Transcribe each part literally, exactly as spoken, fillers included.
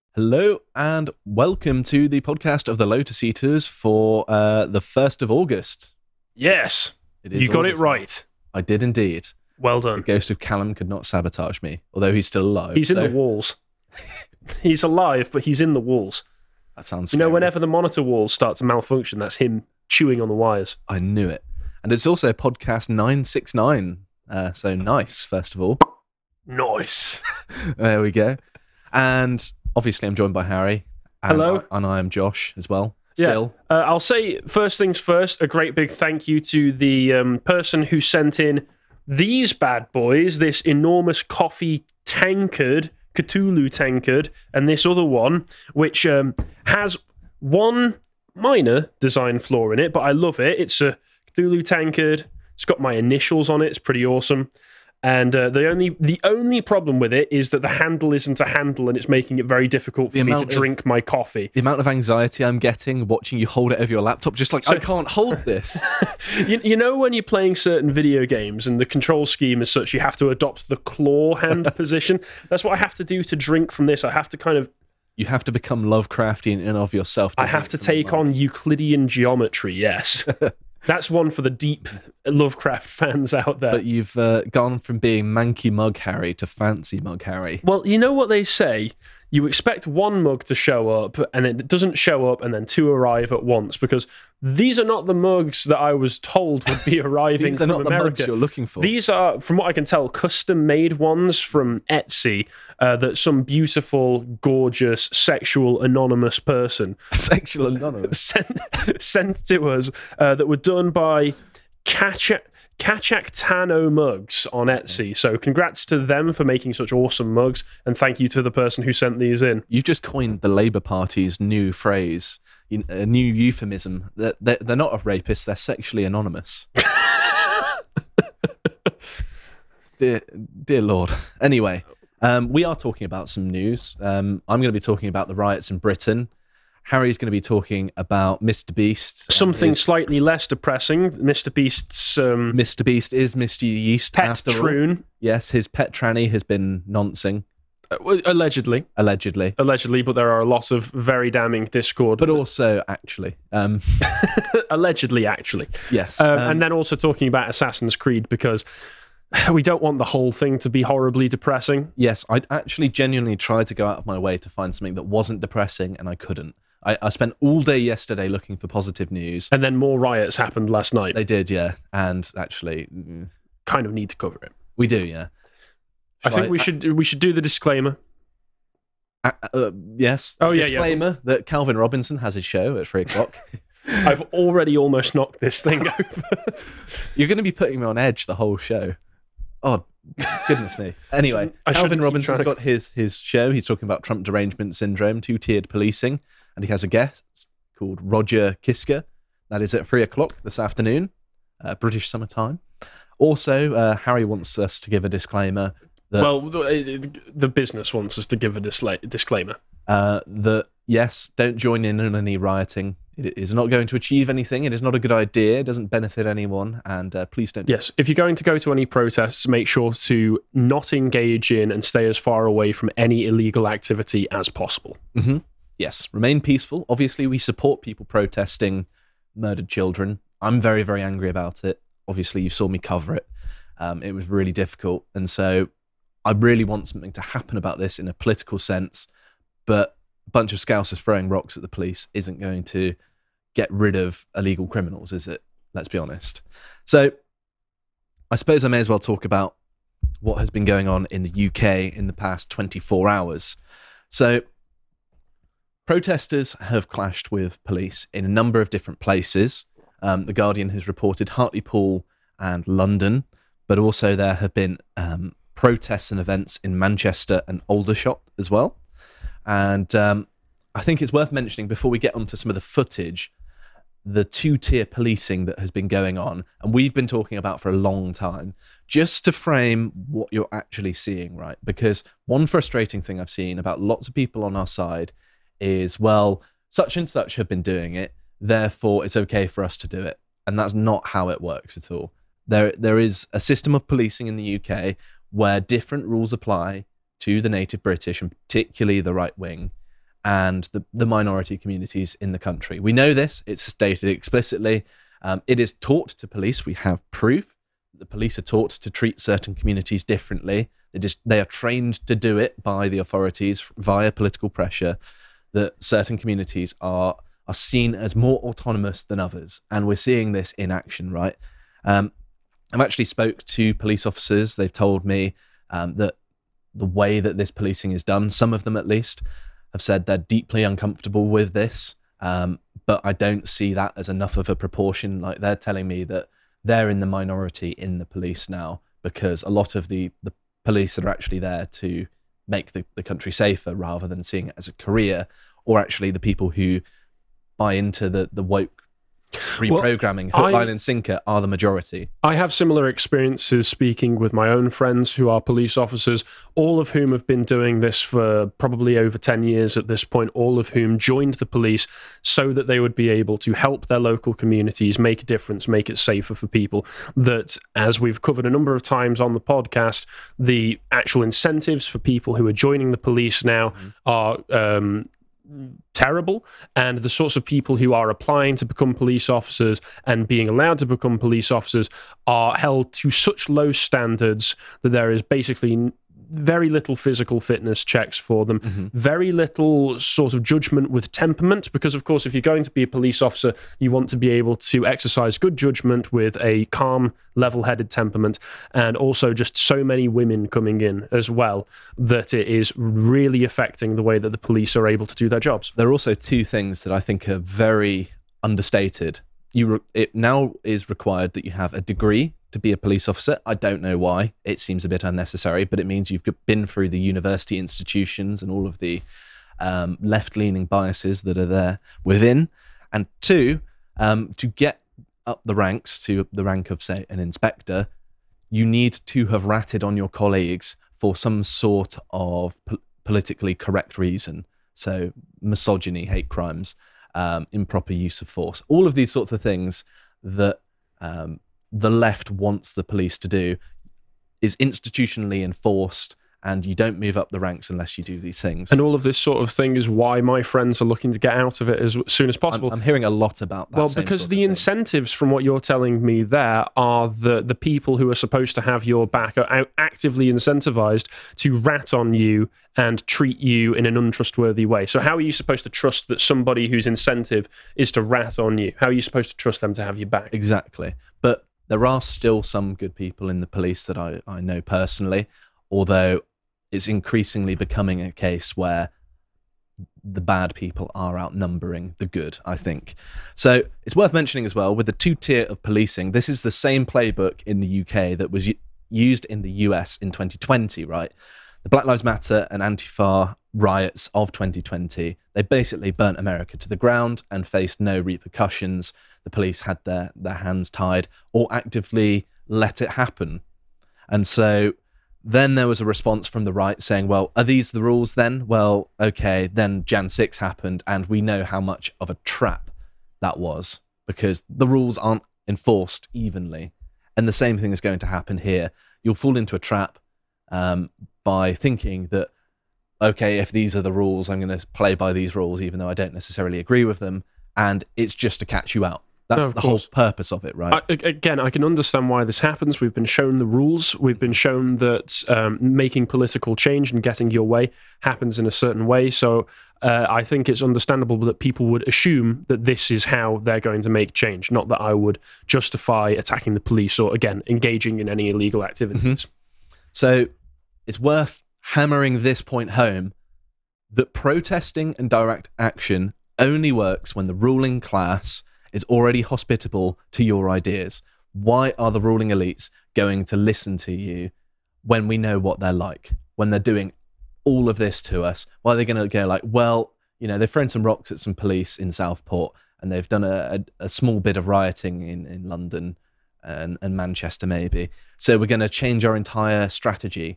Hello and welcome to the podcast of the Lotus Eaters for uh, the first of August. Yes, It is you got August it right. now. I did indeed. Well The done. ghost of Callum could not sabotage me, although he's still alive. He's in so the walls. He's alive, but he's in the walls. That sounds You know, scary. whenever the monitor walls start to malfunction, that's him chewing on the wires. I knew it. And it's also podcast nine six nine. Uh, so nice, first of all. Nice. There we go. And obviously I'm joined by Harry. And Hello. I, and I am Josh as well. Yeah. Still. Uh, I'll say, first things first, a great big thank you to the um, person who sent in these bad boys, this enormous coffee tankard, Cthulhu tankard, and this other one, which um, has one minor design flaw in it, but I love it. It's a Cthulhu tankard. It's got my initials on it. It's pretty awesome. And uh, the only the only problem with it is that the handle isn't a handle, and it's making it very difficult for The me to amount of- drink my coffee. The amount of anxiety I'm getting watching you hold it over your laptop, just like, So- I can't hold this. You, you know when you're playing certain video games and the control scheme is such you have to adopt the claw hand position? That's what I have to do to drink from this. I have to kind of, You have to become Lovecraftian in and of yourself. I have to take on Euclidean geometry, yes. That's one for the deep Lovecraft fans out there. But you've uh, gone from being manky mug Harry to fancy mug Harry. Well, you know what they say? You expect one mug to show up, and it doesn't show up, and then two arrive at once, because these are not the mugs that I was told would be arriving These are from not the America. mugs you're looking for. These are, from what I can tell, custom-made ones from Etsy uh, that some beautiful, gorgeous, sexual, anonymous person Sexual anonymous. sent, sent to us uh, that were done by Kachak, Kachak Tano Mugs on Etsy. So congrats to them for making such awesome mugs, and thank you to the person who sent these in. You've just coined the Labour Party's new phrase, you- a new euphemism. They're, they're, they're not a rapist, they're sexually anonymous. dear, dear Lord. Anyway, um, we are talking about some news. Um, I'm going to be talking about the riots in Britain. Harry's going to be talking about Mister Beast. and Something his- slightly less depressing, Mister Beast's um, Mister Beast is Mister Yeast pet after all. troon, Yes, his pet tranny has been noncing, uh, well, allegedly. allegedly. Allegedly, but there are a lot of very damning discord. But also, actually. Um, allegedly, actually. yes. Um, um, and then also talking about Assassin's Creed, because we don't want the whole thing to be horribly depressing. yes, I actually genuinely tried to go out of my way to find something that wasn't depressing, and I couldn't. I, I spent all day yesterday looking for positive news. And then more riots happened last night. They did, yeah. And actually, mm, Kind of need to cover it. we do, yeah. I Shall think we should we should do the disclaimer. Uh, uh, yes. Oh, yeah, yeah. Disclaimer that Calvin Robinson has his show at three o'clock. I've already almost knocked this thing over. You're going to be putting me on edge the whole show. Oh, goodness me. Anyway, I shouldn't Calvin keep Robinson's trying to- got his, his show. He's talking about Trump derangement syndrome, two-tiered policing, and he has a guest called Roger Kiska. That is at three o'clock this afternoon, uh, British summertime. Also, uh, Harry wants us to give a disclaimer that, Well, the, the business wants us to give a disla- disclaimer. uh, that, yes, don't join in on any rioting. It is not going to achieve anything. It is not a good idea. It doesn't benefit anyone. And uh, please don't. Yes, if you're going to go to any protests, make sure to not engage in and stay as far away from any illegal activity as possible. Mm-hmm. Yes, remain peaceful. Obviously, we support people protesting murdered children. I'm very, very angry about it. Obviously, you saw me cover it. Um, it was really difficult. And so I really want something to happen about this in a political sense. But a bunch of Scousers throwing rocks at the police isn't going to get rid of illegal criminals, is it? Let's be honest. So I suppose I may as well talk about what has been going on in the U K in the past twenty-four hours. So protesters have clashed with police in a number of different places. Um, the Guardian has reported Hartlepool and London, but also there have been um, protests and events in Manchester and Aldershot as well. And um, I think it's worth mentioning before we get onto some of the footage, the two-tier policing that has been going on, and we've been talking about for a long time, just to frame what you're actually seeing, right? Because one frustrating thing I've seen about lots of people on our side is, well, such and such have been doing it, therefore it's okay for us to do it. And that's not how it works at all. There, there is a system of policing in the U K where different rules apply to the native British, and particularly the right wing. and the, the minority communities in the country. We know this, it's stated explicitly. Um, it is taught to police. We have proof that the police are taught to treat certain communities differently. They just they are trained to do it by the authorities via political pressure, that certain communities are are seen as more autonomous than others. And we're seeing this in action, right? Um, I've actually spoke to police officers. They've told me um, that the way that this policing is done, some of them at least, have said they're deeply uncomfortable with this. Um, but I don't see that as enough of a proportion. Like, they're telling me that they're in the minority in the police now, because a lot of the, the police that are actually there to make the, the country safer rather than seeing it as a career, or actually the people who buy into the, the woke reprogramming, well, hook, I, line and sinker, are the majority. I have similar experiences speaking with my own friends who are police officers, all of whom have been doing this for probably over ten years at this point, all of whom joined the police so that they would be able to help their local communities, make a difference, make it safer for people. That, as we've covered a number of times on the podcast, the actual incentives for people who are joining the police now mm-hmm. are um, terrible, and the sorts of people who are applying to become police officers and being allowed to become police officers are held to such low standards that there is basically very little physical fitness checks for them, mm-hmm. very little sort of judgment with temperament, because of course if you're going to be a police officer, you want to be able to exercise good judgment with a calm, level-headed temperament, and also just so many women coming in as well that it is really affecting the way that the police are able to do their jobs. There are also two things that I think are very understated. You re- it now is required that you have a degree to be a police officer. I don't know why. It seems a bit unnecessary, but it means you've been through the university institutions and all of the um, left-leaning biases that are there within. And two, um, to get up the ranks to the rank of, say, an inspector, you need to have ratted on your colleagues for some sort of po- politically correct reason. So misogyny, hate crimes, um, improper use of force, all of these sorts of things that um, the left wants the police to do is institutionally enforced, and you don't move up the ranks unless you do these things. And all of this sort of thing is why my friends are looking to get out of it as soon as possible. I'm, I'm hearing a lot about that. Well, same because sort the of incentives from what you're telling me there are the, the people who are supposed to have your back are out actively incentivized to rat on you and treat you in an untrustworthy way. So how are you supposed to trust that somebody whose incentive is to rat on you? How are you supposed to trust them to have your back? Exactly. But there are still some good people in the police that I, I know personally, although it's increasingly becoming a case where the bad people are outnumbering the good, I think. So it's worth mentioning as well, with the two-tier of policing, this is the same playbook in the U K that was used in the U S in twenty twenty, right? The Black Lives Matter and Antifa riots of twenty twenty, they basically burnt America to the ground and faced no repercussions. The police had their, their hands tied or actively let it happen. And so then there was a response from the right saying, well, are these the rules then? Well, okay, then January sixth happened, and we know how much of a trap that was, because the rules aren't enforced evenly. And the same thing is going to happen here. You'll fall into a trap um, by thinking that, okay, if these are the rules, I'm going to play by these rules, even though I don't necessarily agree with them. And it's just to catch you out. That's no, the course. Whole purpose of it, right? I, again, I can understand why this happens. We've been shown the rules. We've been shown that um, making political change and getting your way happens in a certain way. So uh, I think it's understandable that people would assume that this is how they're going to make change. Not that I would justify attacking the police or, again, engaging in any illegal activities. Mm-hmm. So it's worth hammering this point home, that protesting and direct action only works when the ruling class is already hospitable to your ideas. Why are the ruling elites going to listen to you when we know what they're like, when they're doing all of this to us? Why are they going to go like, well, you know, they've thrown some rocks at some police in Southport, and they've done a, a, a small bit of rioting in, in London and, and Manchester maybe, so we're going to change our entire strategy.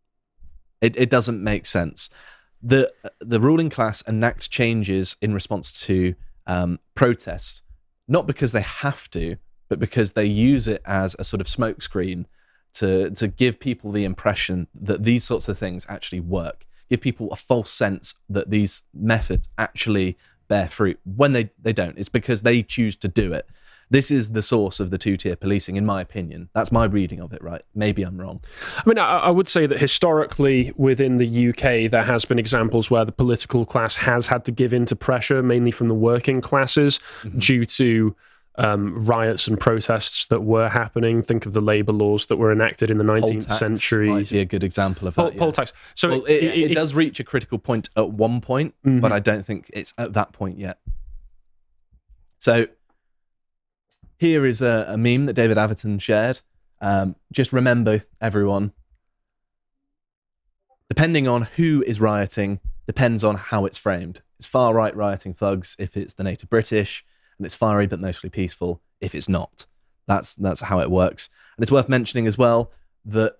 It, it doesn't make sense. The, the ruling class enact changes in response to um, protests, not because they have to, but because they use it as a sort of smokescreen to, to give people the impression that these sorts of things actually work. give people a false sense that these methods actually bear fruit when they, they don't. It's because they choose to do it. This is the source of the two-tier policing, in my opinion. That's my reading of it, right? Maybe I'm wrong. I mean, I, I would say that historically within the U K, there has been examples where the political class has had to give in to pressure, mainly from the working classes, mm-hmm. due to um, riots and protests that were happening. Think of the labour laws that were enacted in the nineteenth poll tax century. Might be a good example of that. Poll, yeah. poll tax. So well, it, it, it, it does reach a critical point at one point, mm-hmm. but I don't think it's at that point yet. So here is a, a meme that David Atherton shared. Um, just remember, everyone, depending on who is rioting, depends on how it's framed. It's far-right rioting thugs if it's the native British, and it's fiery but mostly peaceful if it's not. That's that's how it works. And it's worth mentioning as well that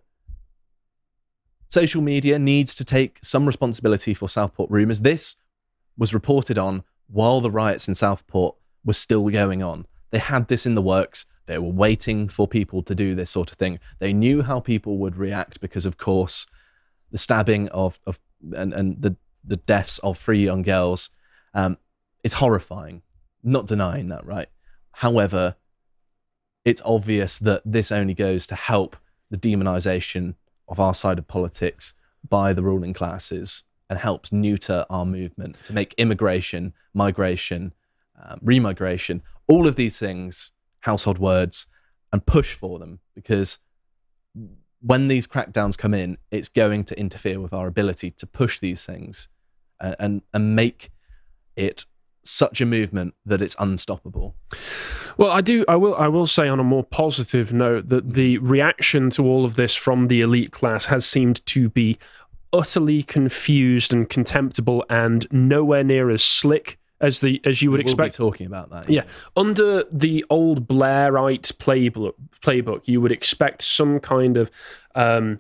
social media needs to take some responsibility for Southport rumours. This was reported on while the riots in Southport were still going on. They had this in the works. They were waiting for people to do this sort of thing. They knew how people would react because, of course, the stabbing of, of and, and the, the deaths of three young girls um, is horrifying. Not denying that, right? However, it's obvious that this only goes to help the demonization of our side of politics by the ruling classes and helps neuter our movement to make immigration, migration, um, remigration, all of these things household words, and push for them, because when these crackdowns come in, it's going to interfere with our ability to push these things and, and, and make it such a movement that it's unstoppable. Well, I do. I will. I will say on a more positive note that the reaction to all of this from the elite class has seemed to be utterly confused and contemptible, and nowhere near as slick as the as you would we will expect. Be talking about that. Yeah. yeah, under the old Blairite playbook, playbook, you would expect some kind of um,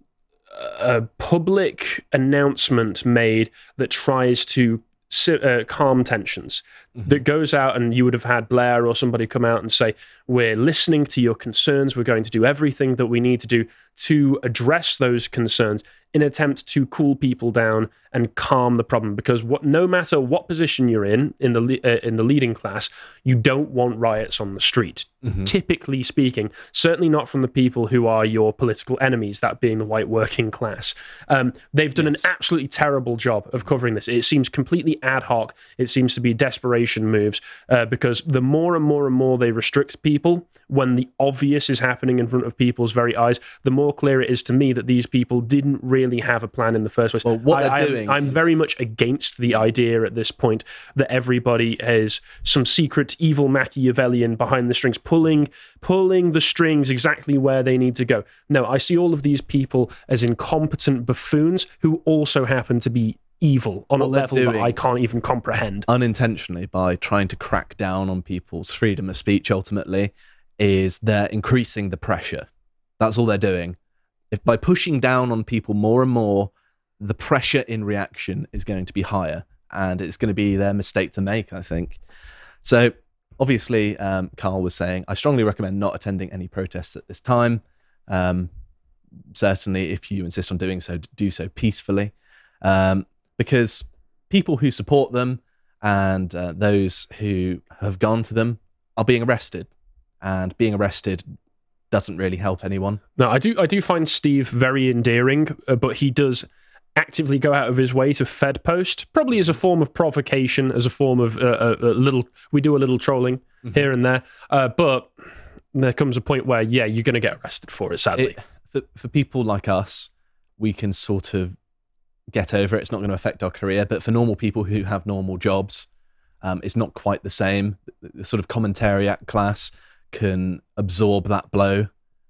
a public announcement made that tries to Uh, calm tensions, mm-hmm. that goes out, and you would have had Blair or somebody come out and say, we're listening to your concerns, we're going to do everything that we need to do to address those concerns in an attempt to cool people down and calm the problem, because what no matter what position you're in in the uh, in the leading class, you don't want riots on the street, mm-hmm. typically speaking, certainly not from the people who are your political enemies, that being the white working class. Um, they've done yes. an absolutely terrible job of covering this. It seems completely ad hoc. It seems to be desperation moves, uh, because the more and more and more they restrict people when the obvious is happening in front of people's very eyes, the more clear it is to me that these people didn't really have a plan in the first place. Well, what I, they're I'm, doing I'm is... very much against the idea at this point that everybody has some secret evil Machiavellian behind the strings, pulling pulling the strings exactly where they need to go. No, I see all of these people as incompetent buffoons who also happen to be evil on what a level that I can't even comprehend. Unintentionally, by trying to crack down on people's freedom of speech, ultimately, is they're increasing the pressure. That's all they're doing. If by pushing down on people more and more, the pressure in reaction is going to be higher, and it's going to be their mistake to make, I think. So, obviously, um, Carl was saying, I strongly recommend not attending any protests at this time. Um, certainly, if you insist on doing so, do so peacefully. Um, because people who support them and uh, those who have gone to them are being arrested, and being arrested doesn't really help anyone. No, I do I do find Steve very endearing, uh, but he does actively go out of his way to Fed post, probably as a form of provocation, as a form of uh, a, a little, we do a little trolling mm-hmm. here and there, uh, but there comes a point where, yeah, you're going to get arrested for it, sadly. It, for, for people like us, we can sort of get over it. It's not going to affect our career, but for normal people who have normal jobs, um, it's not quite the same. The, the sort of commentariat class can absorb that blow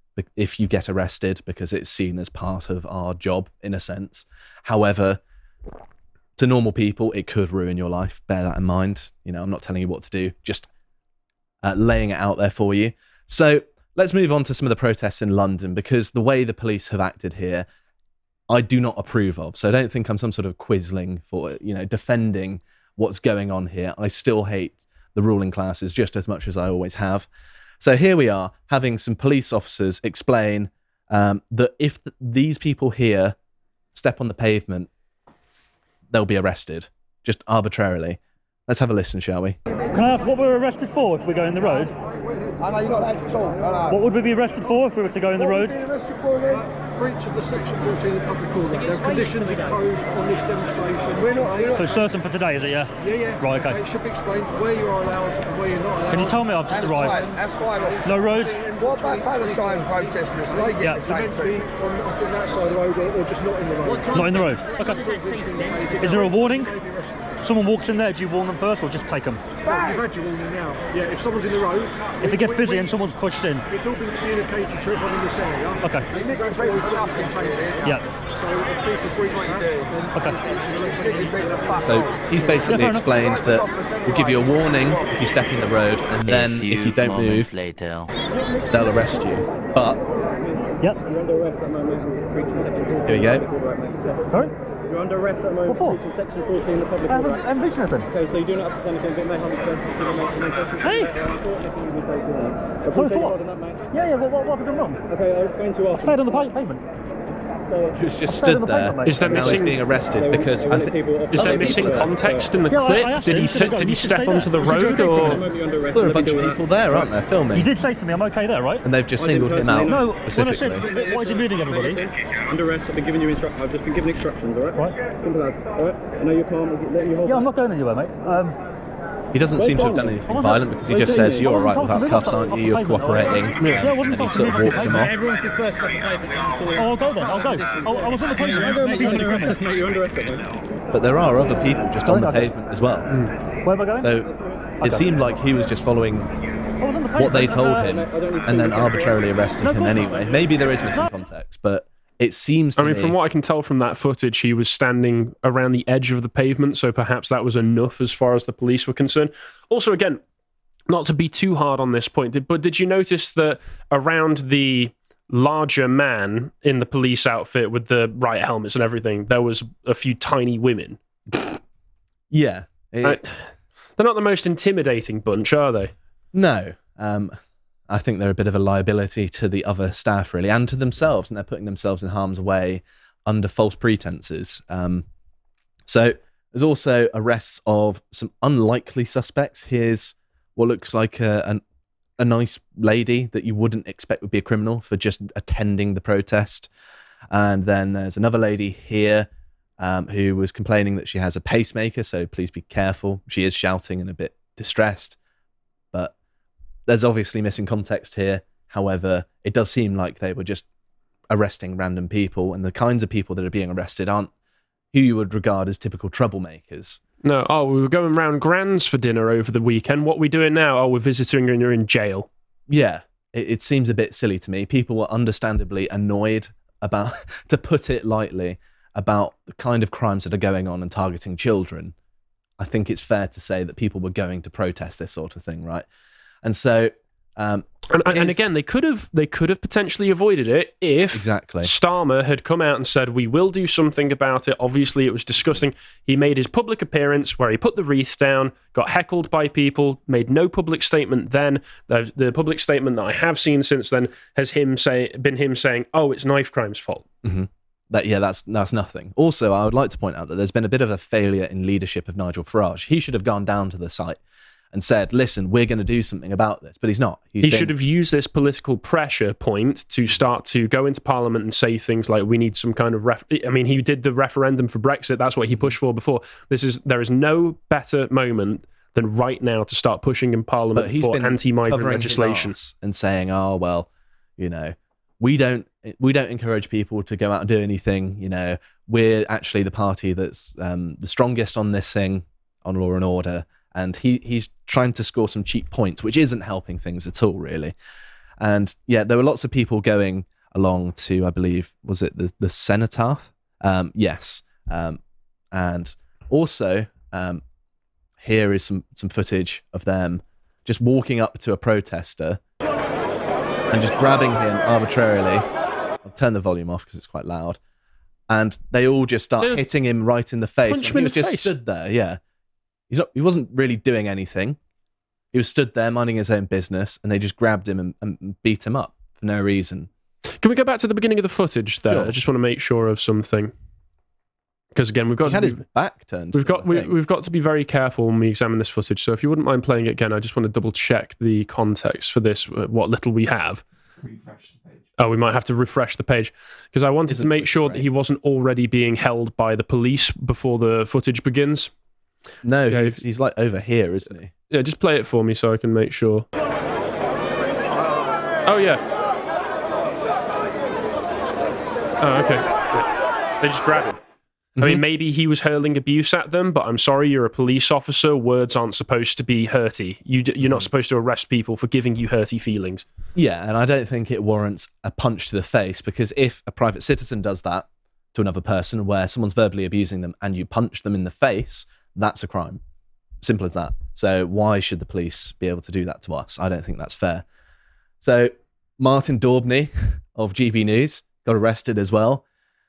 if you get arrested, because it's seen as part of our job in a sense. However, to normal people, it could ruin your life. Bear that in mind. You know, I'm not telling you what to do, just uh, laying it out there for you. So let's move on to some of the protests in London, because the way the police have acted here, I do not approve of. So I don't think I'm some sort of quisling for, you know, defending what's going on here. I still hate the ruling classes just as much as I always have. So here we are, having some police officers explain um, that if th- these people here step on the pavement, they'll be arrested, just arbitrarily. Let's have a listen, shall we? Can I ask what we're arrested for if we go in the road? I know you're not allowed to talk. I know. What would we be arrested for if we were to go in the What are road? you being arrested for again? Breach of the section fourteen of public order. There are conditions imposed on this demonstration. We're not- today. we're So certain for today, is it, yeah? Yeah, yeah. Right, okay. It should be explained where you are allowed and where you're not allowed. Can you tell me I've just That's arrived? fine. That's fine. officer. No road? What about Palestine protesters? Do they get Yeah. the They're same meant to be thing? on, I think, that side of the road or, or just not in the road. Not in the road. Okay. Is there a warning? Someone walks in there, do you warn them first or just take them? Well, you've had your warning now. Yeah, if someone's in the road... If we- it gets we- busy we- and someone's pushed in. It's all been communicated to everyone in this area. Okay. You're nicking people for nothing, really. Yeah. So if people breach that, then... Okay. You're sticking people to fuck So off. he's basically Yeah, fair enough. explained that we'll give you a warning if you step in the road, and then A few if you don't moments move, later. they'll arrest you. But Yep. You're under arrest at the moment, breaching section fourteen. Here we go. of the Public Order Act, mate. Sorry? You're under arrest at the moment, What for? breaching section fourteen of the Public I Order haven't, I Act. haven't reached anything. Okay, so you do not have to say anything, but may harm the first if you mention any questions. Hey! Court, anything you say, good night. Sorry, Appreciate for you what? holding that, mate. Yeah, yeah, what, what, what have I done wrong? Okay, I'll explain to you I after. stayed on the pa- pavement. he was just stayed on stood the there, pavement, mate. Is that and now he's missing- being arrested They- because they I wanted think people off- Is other there people missing there. context in the Yeah, I- I clip? asked Did him, he he said t- go, did he you should step stay onto the there. Was he road okay for or? it? At the moment you're under arrest, there are a so bunch let me of do people that. there, aren't there, filming, You did say to me, I'm okay there, right? and they've just I didn't singled him personally- out No, when I specifically. said, why is he moving everybody? Listen, under arrest, I've been giving you instru- I've just been given instructions, alright? Right. Simple as, alright? I know you're calm, I'm letting you hold Yeah, I'm back. not going anywhere, mate. Um, He doesn't Wait, seem to have don't done we? anything I'm violent not- because he wait, just don't says you? you're I all right wasn't told without to cuffs, move aren't off you? the You're pavement, cooperating. Yeah, I wasn't And he told to sort move of off the walked him pavement. off. Everyone's dispersed off the pavement. Oh, I'll go then, I'll go. Oh, I was on the pavement. You're Nobody's under gonna arrest, come in. mate, you're under arrest, mate. But there are other people just on the Okay. pavement as well. Where am I going? So Okay. it seemed like he was just following I was on the what they pavement, told uh, him I don't need to and then call you arbitrarily arrested No, him of course not. anyway. Maybe there is missing context, but it seems to I mean, me. from what I can tell from that footage, he was standing around the edge of the pavement, so perhaps that was enough as far as the police were concerned. Also, again, not to be too hard on this point, did- but did you notice that around the larger man in the police outfit with the riot helmets and everything, there was a few tiny women? yeah. It- I- they're not the most intimidating bunch, are they? No. Um, I think they're a bit of a liability to the other staff, really, and to themselves, and they're putting themselves in harm's way under false pretenses. Um, so there's also arrests of some unlikely suspects. Here's what looks like a, an, a nice lady that you wouldn't expect would be a criminal for just attending the protest. And then there's another lady here um, who was complaining that she has a pacemaker, so please be careful. She is shouting and a bit distressed, but there's obviously missing context here. However, it does seem like they were just arresting random people, and the kinds of people that are being arrested aren't who you would regard as typical troublemakers. No. Oh, we were going round Grands for dinner over the weekend. What are we doing now? Oh, we're visiting and you're in jail. Yeah, it, it seems a bit silly to me. People were understandably annoyed about, to put it lightly, about the kind of crimes that are going on and targeting children. I think it's fair to say that people were going to protest this sort of thing, right? And so, um, And, and, and is- again, they could have they could have potentially avoided it if Exactly. Starmer had come out and said, we will do something about it. Obviously, it was disgusting. He made his public appearance where he put the wreath down, got heckled by people, made no public statement then. The, the public statement that I have seen since then has him say been him saying, oh, it's knife crime's fault. Mhm. That yeah, that's that's nothing. Also, I would like to point out that there's been a bit of a failure in leadership of Nigel Farage. He should have gone down to the site and said, listen, we're going to do something about this. But he's not. He's He been- should have used this political pressure point to start to go into Parliament and say things like, we need some kind of... Ref- I mean, he did the referendum for Brexit. That's what he pushed for before. This is There is no better moment than right now to start pushing in Parliament But he's for been anti-migrant covering his legislation. arse and saying, oh, well, you know, we don't we don't encourage people to go out and do anything. You know, we're actually the party that's um, the strongest on this thing, on law and order. And he he's trying to score some cheap points, which isn't helping things at all, really. And yeah, there were lots of people going along to, I believe, was it the, the cenotaph? Um, yes. Um, and also, um, here is some, some footage of them just walking up to a protester and just grabbing him arbitrarily. I'll turn the volume off because it's quite loud. And they all just start Yeah. hitting him right in the face. Punch when him he in was the just face. stood there, yeah. He's not, he wasn't really doing anything. He was stood there minding his own business, and they just grabbed him and, and beat him up for no reason. Can we go back to the beginning of the footage there? Sure. I just want to make sure of something. Because again, we've got He to had be, his back turned. to we've them, got I we, think. we've got to be very careful when we examine this footage. So if you wouldn't mind playing it again, I just want to double check the context for this, uh, what little we have. Oh, we might have to refresh the page because I wanted Isn't to make Twitter sure great? that he wasn't already being held by the police before the footage begins. No, Yeah, he's, he's like over here, isn't he? Yeah, just play it for me so I can make sure. Oh yeah. Oh, okay. Yeah. They just grab him. I mean, maybe he was hurling abuse at them, but I'm sorry, you're a police officer. Words aren't supposed to be hurty. You d- you're not supposed to arrest people for giving you hurty feelings. Yeah, and I don't think it warrants a punch to the face, because if a private citizen does that to another person where someone's verbally abusing them and you punch them in the face, that's a crime. Simple as that. So why should the police be able to do that to us? I don't think that's fair. So Martin Daubney of G B News got arrested as well.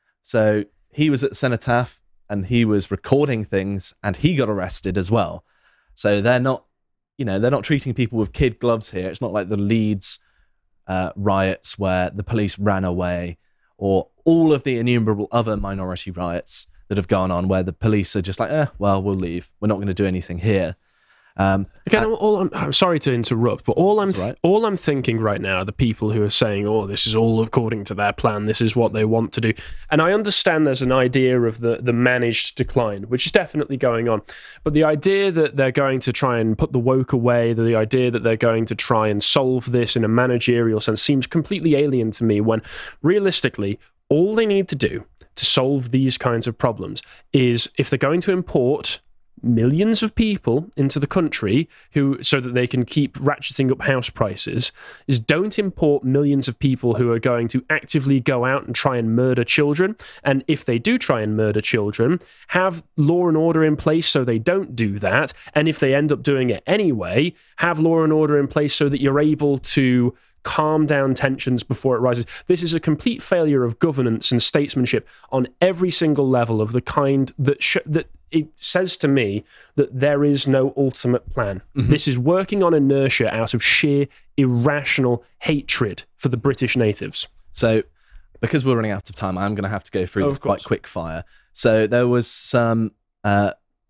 So he was at the Cenotaph and he was recording things and he got arrested as well. So they're not, you know, they're not treating people with kid gloves here. It's not like the Leeds uh, riots where the police ran away, or all of the innumerable other minority riots that have gone on where the police are just like, eh, well, we'll leave. We're not going to do anything here. Um, Again, all, all I'm, I'm sorry to interrupt, but all I'm That's all right. all I'm thinking right now are the people who are saying, "Oh, this is all according to their plan. This is what they want to do." And I understand there's an idea of the the managed decline, which is definitely going on. But the idea that they're going to try and put the woke away, the idea that they're going to try and solve this in a managerial sense, seems completely alien to me. When realistically, all they need to do to solve these kinds of problems is, if they're going to import millions of people into the country who so that they can keep ratcheting up house prices, is don't import millions of people who are going to actively go out and try and murder children. And if they do try and murder children, have law and order in place so they don't do that. And if they end up doing it anyway, have law and order in place so that you're able to calm down tensions before it rises. This is a complete failure of governance and statesmanship on every single level, of the kind that sh- that it says to me that there is no ultimate plan. Mm-hmm. This is working on inertia out of sheer irrational hatred for the British natives. So, because we're running out of time, I'm going to have to go through Oh, this of quite course. quick fire. So there was some uh,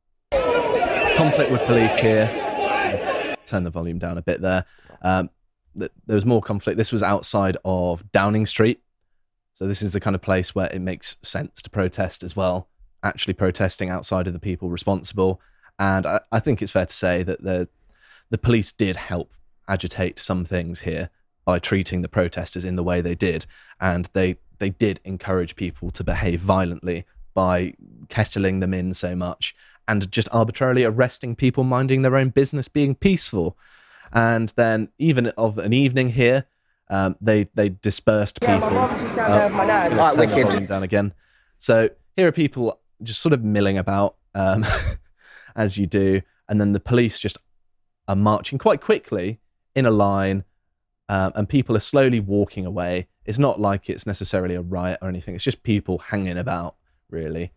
conflict with police here. Turn the volume down a bit there. Um, th- there was more conflict. This was outside of Downing Street. So this is the kind of place where it makes sense to protest as well, actually protesting outside of the people responsible. And I, I think it's fair to say that the the police did help agitate some things here by treating the protesters in the way they did. And they, they did encourage people to behave violently by kettling them in so much and just arbitrarily arresting people minding their own business, being peaceful. And then even of an evening here, um, they, they dispersed people. just Uh, trying to have my dad. I'm gonna Right, turn the wicked. volume down again. So here are people just sort of milling about, um, as you do. And then the police just are marching quite quickly in a line, um, and people are slowly walking away. It's not like it's necessarily a riot or anything. It's just people hanging about, really.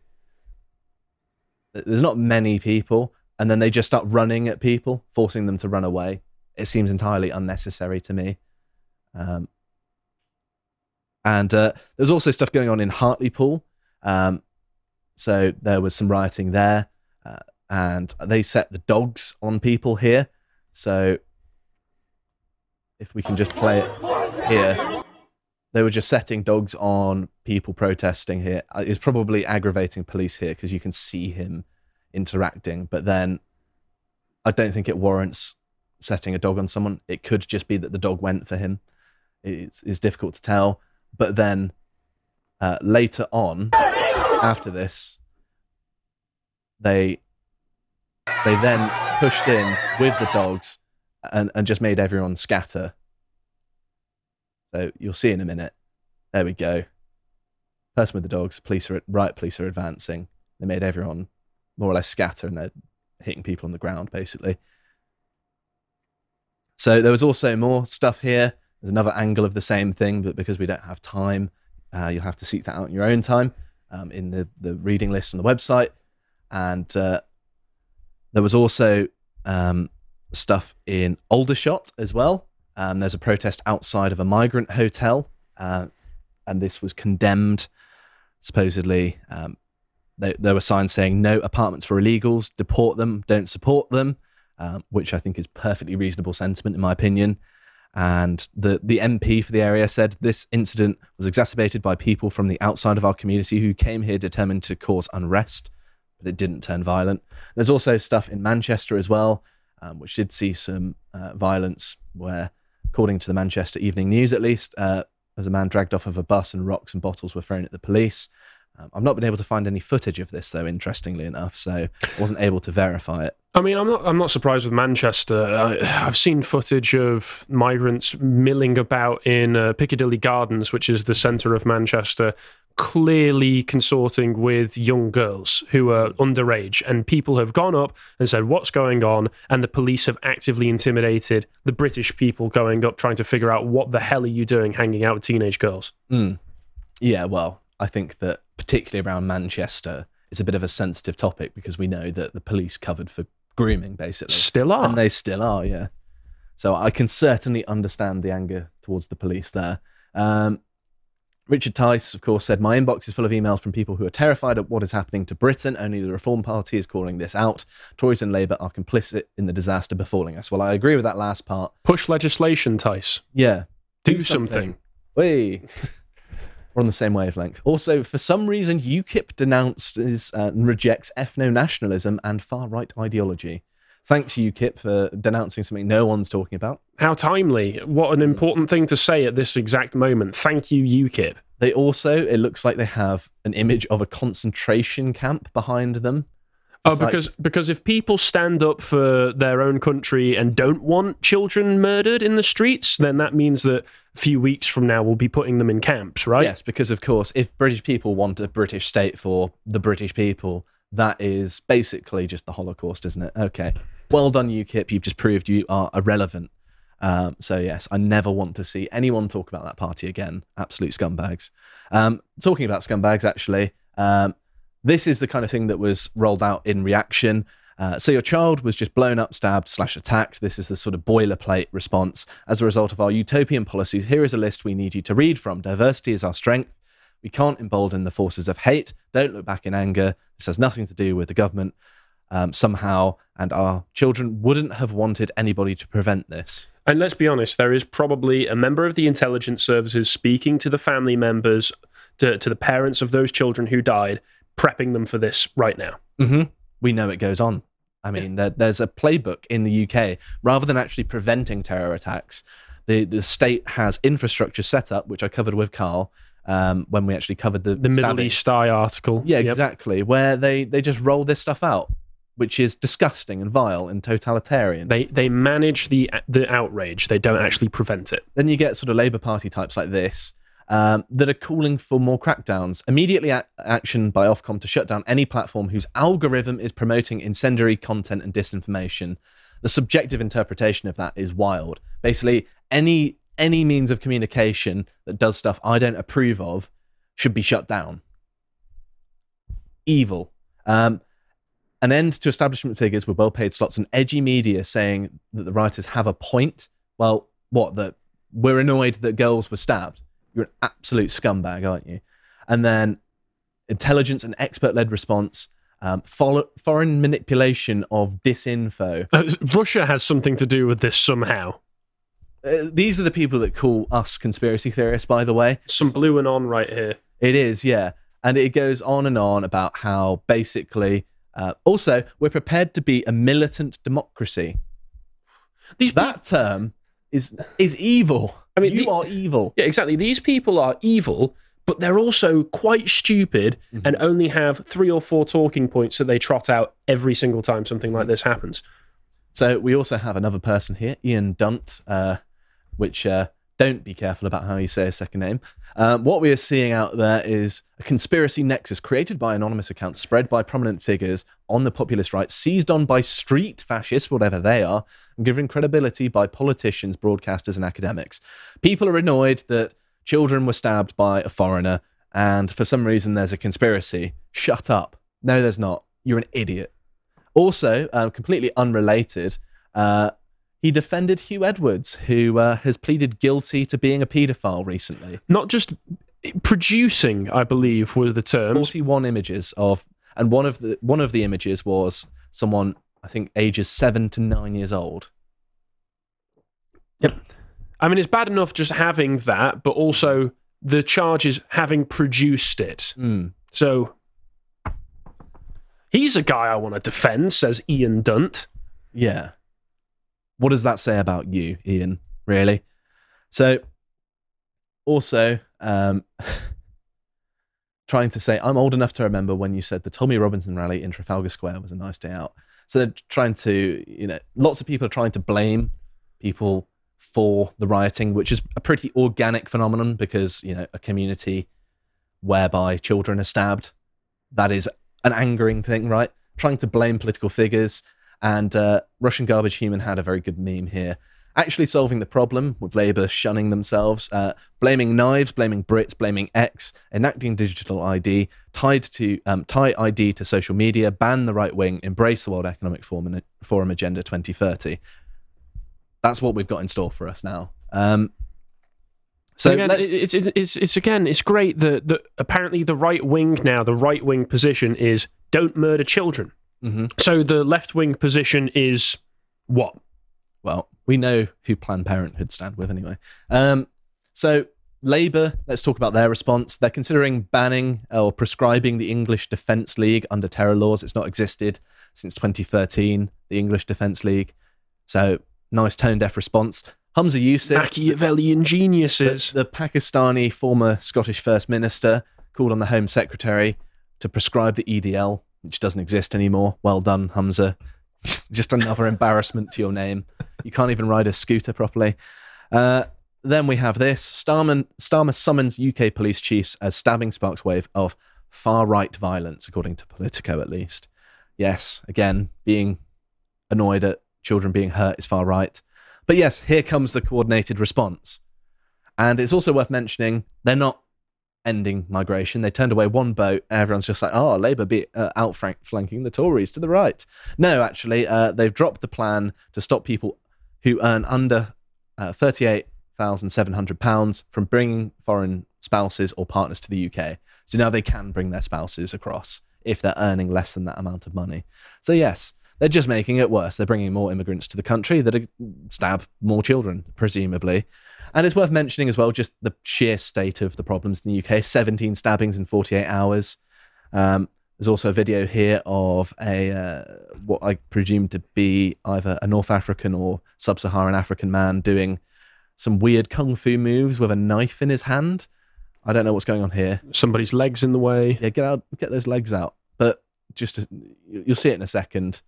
There's not many people, and then they just start running at people, forcing them to run away. It seems entirely unnecessary to me. Um, and uh, there's also stuff going on in Hartlepool. Um, so there was some rioting there, uh, and they set the dogs on people here. So if we can just play it here, they were just setting dogs on people protesting here. Uh, It's probably aggravating police here because you can see him interacting, but then I don't think it warrants setting a dog on someone. It could just be that the dog went for him. It's, it's difficult to tell. But then uh, later on, after this, they they then pushed in with the dogs and, and just made everyone scatter. So you'll see in a minute. There we go. Person with the dogs, police are riot police are advancing. They made everyone more or less scatter, and they're hitting people on the ground, basically. So there was also more stuff here. There's another angle of the same thing, but because we don't have time, uh, you'll have to seek that out in your own time um, in the, the reading list on the website. And uh, there was also um, stuff in Aldershot as well. Um, there's a protest outside of a migrant hotel, uh, and this was condemned, supposedly. Um, they, there were signs saying no apartments for illegals, deport them, don't support them, um, which I think is perfectly reasonable sentiment in my opinion. And the, the M P for the area said this incident was exacerbated by people from the outside of our community who came here determined to cause unrest, but it didn't turn violent. There's also stuff in Manchester as well, um, which did see some uh, violence where, according to the Manchester Evening News at least, uh, there was a man dragged off of a bus and rocks and bottles were thrown at the police. Um, I've not been able to find any footage of this, though, interestingly enough, so I wasn't able to verify it. I mean, I'm not. I'm not surprised with Manchester. I, I've seen footage of migrants milling about in uh, Piccadilly Gardens, which is the centre of Manchester, clearly consorting with young girls who are underage. And people have gone up and said, "What's going on?" And the police have actively intimidated the British people going up, trying to figure out what the hell are you doing, hanging out with teenage girls. Mm. Yeah, well, I think that particularly around Manchester, it's a bit of a sensitive topic because we know that the police covered for grooming, basically. Still are. And they still are, yeah. So I can certainly understand the anger towards the police there. Um, Richard Tice, of course, said, my inbox is full of emails from people who are terrified of what is happening to Britain. Only the Reform Party is calling this out. Tories and Labour are complicit in the disaster befalling us. Well, I agree with that last part. Push legislation, Tice. Yeah. Do, Do something. something. Whey. We're on the same wavelength. Also, for some reason, UKIP denounces uh, and rejects ethno-nationalism and far-right ideology. Thanks, UKIP, for denouncing something no one's talking about. How timely. What an important thing to say at this exact moment. Thank you, UKIP. They also, it looks like they have an image of a concentration camp behind them. Oh, It's like- because because if people stand up for their own country and don't want children murdered in the streets, then that means that a few weeks from now we'll be putting them in camps, right? Yes, because of course, if British people want a British state for the British people, that is basically just the Holocaust, isn't it? Okay. Well done, UKIP. You've just proved you are irrelevant. Um, so yes, I never want to see anyone talk about that party again. Absolute scumbags. Um, talking about scumbags, actually, um, this is the kind of thing that was rolled out in reaction. Uh, so your child was just blown up, stabbed, slash attacked. This is the sort of boilerplate response. As a result of our utopian policies, here is a list we need you to read from. Diversity is our strength. We can't embolden the forces of hate. Don't look back in anger. This has nothing to do with the government um, somehow, and our children wouldn't have wanted anybody to prevent this. And let's be honest, there is probably a member of the intelligence services speaking to the family members, to, to the parents of those children who died, prepping them for this right now. Mm-hmm. We know it goes on. I mean, yeah. there, there's a playbook in the U K. Rather than actually preventing terror attacks, the, the state has infrastructure set up, which I covered with Carl um, when we actually covered the The Middle stabbing. East Eye article. Yeah, Yep. exactly. Where they, they just roll this stuff out, which is disgusting and vile and totalitarian. They they manage the the outrage. They don't actually prevent it. Then you get sort of Labour Party types like this um, that are calling for more crackdowns. Immediately a- action by Ofcom to shut down any platform whose algorithm is promoting incendiary content and disinformation. The subjective interpretation of that is wild. Basically, any any means of communication that does stuff I don't approve of should be shut down. Evil. Um, An end to establishment figures with well-paid slots and edgy media saying that the writers have a point. Well, what? That we're annoyed that girls were stabbed. You're an absolute scumbag, aren't you? And then intelligence and expert-led response, um, follow, foreign manipulation of disinfo. Uh, Russia has something to do with this somehow. Uh, these are the people that call us conspiracy theorists, by the way. Some blue and on right here. It is, yeah. And it goes on and on about how basically... Uh, also, we're prepared to be a militant democracy. These That term is is evil. I mean, you the- are evil. Yeah, exactly. These people are evil, but they're also quite stupid Mm-hmm. and only have three or four talking points that they trot out every single time something like this happens. So we also have another person here, Ian Dunt, uh, which uh, don't be careful about how you say his second name. Um, what we are seeing out there is a conspiracy nexus created by anonymous accounts, spread by prominent figures on the populist right, seized on by street fascists, whatever they are, and given credibility by politicians, broadcasters, and academics. People are annoyed that children were stabbed by a foreigner, and for some reason there's a conspiracy. Shut up. No, there's not. You're an idiot. Also, uh, completely unrelated, uh, he defended Hugh Edwards, who uh, has pleaded guilty to being a paedophile recently. Not just producing, I believe, were the terms. forty-one images of... And one of the one of the images was someone, I think, ages seven to nine years old. Yep. I mean, it's bad enough just having that, but also the charges having produced it. Mm. So he's a guy I want to defend, says Ian Dunt. Yeah. What does that say about you, Ian? Really? So, also, um, trying to say, I'm old enough to remember when you said the Tommy Robinson rally in Trafalgar Square was a nice day out. So they're trying to, you know, lots of people are trying to blame people for the rioting, which is a pretty organic phenomenon because, you know, a community whereby children are stabbed, that is an angering thing, right? Trying to blame political figures. And uh, Russian Garbage Human had a very good meme here. Actually solving the problem with Labour shunning themselves, uh, blaming knives, blaming Brits, blaming X, enacting digital I D, tied to um, tie I D to social media, ban the right wing, embrace the World Economic Forum, Forum Agenda twenty thirty. That's what we've got in store for us now. Um, so again, let's... it's, it's it's it's again, it's great that that apparently the right wing now, the right wing position is don't murder children. Mm-hmm. So the left wing position is what? Well, we know who Planned Parenthood stand with anyway. Um, so Labour, let's talk about their response. They're considering banning or prescribing the English Defence League under terror laws. It's not existed since twenty thirteen, the English Defence League. So nice tone-deaf response. Humza Yousaf, Machiavellian geniuses. the, the Pakistani former Scottish First Minister, called on the Home Secretary to prescribe the E D L, which doesn't exist anymore. Well done, Humza. Just another embarrassment to your name. You can't even ride a scooter properly. Uh, then we have this. Starmer, Starmer summons U K police chiefs as stabbing sparks wave of far-right violence, according to Politico at least. Yes, again, being annoyed at children being hurt is far-right. But yes, here comes the coordinated response. And it's also worth mentioning, they're not ending migration. They turned away one boat. Everyone's just like, oh, Labour be uh, outflanking the Tories to the right. No, actually, uh, they've dropped the plan to stop people who earn under uh, thirty-eight thousand seven hundred pounds from bringing foreign spouses or partners to the U K. So now they can bring their spouses across if they're earning less than that amount of money. So yes, they're just making it worse. They're bringing more immigrants to the country that stab more children, presumably. And it's worth mentioning as well just the sheer state of the problems in the U K. seventeen stabbings in forty-eight hours. Um, there's also a video here of a uh, what I presume to be either a North African or sub-Saharan African man doing some weird kung fu moves with a knife in his hand. I don't know what's going on here. Somebody's legs in the way. Yeah, get out, get those legs out. But just to, you'll see it in a second.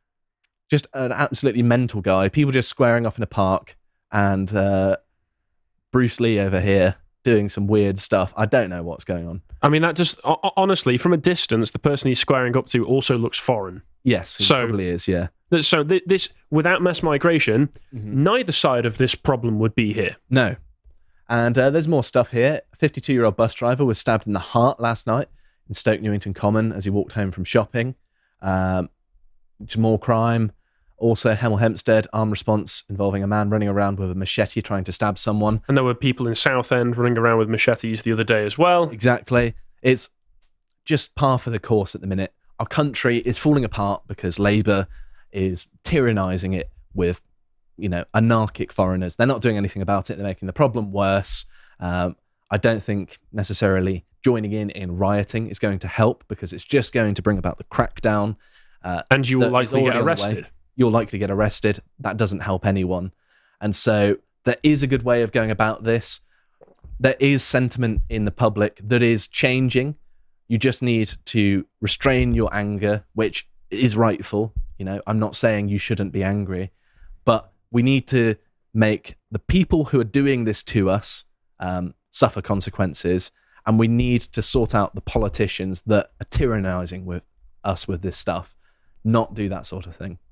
Just an absolutely mental guy. People just squaring off in a park, and uh, Bruce Lee over here doing some weird stuff. I don't know what's going on. I mean, that just honestly, from a distance, the person he's squaring up to also looks foreign. Yes, he so, probably is, yeah. So th- this, without mass migration, Mm-hmm. neither side of this problem would be here. No. And uh, there's more stuff here. A fifty-two-year-old bus driver was stabbed in the heart last night in Stoke Newington Common as he walked home from shopping. Um, more crime. Also, Hemel Hempstead, armed response involving a man running around with a machete trying to stab someone. And there were people in Southend running around with machetes the other day as well. Exactly. It's just par for the course at the minute. Our country is falling apart because Labour is tyrannising it with, you know, anarchic foreigners. They're not doing anything about it. They're making the problem worse. Um, I don't think necessarily joining in in rioting is going to help because it's just going to bring about the crackdown. Uh, and you will that is likely get already on the way. arrested. You'll likely get arrested. That doesn't help anyone. And so there is a good way of going about this. There is sentiment in the public that is changing. You just need to restrain your anger, which is rightful. You know, I'm not saying you shouldn't be angry, but we need to make the people who are doing this to us um, suffer consequences. And we need to sort out the politicians that are tyrannizing with us with this stuff, not do that sort of thing.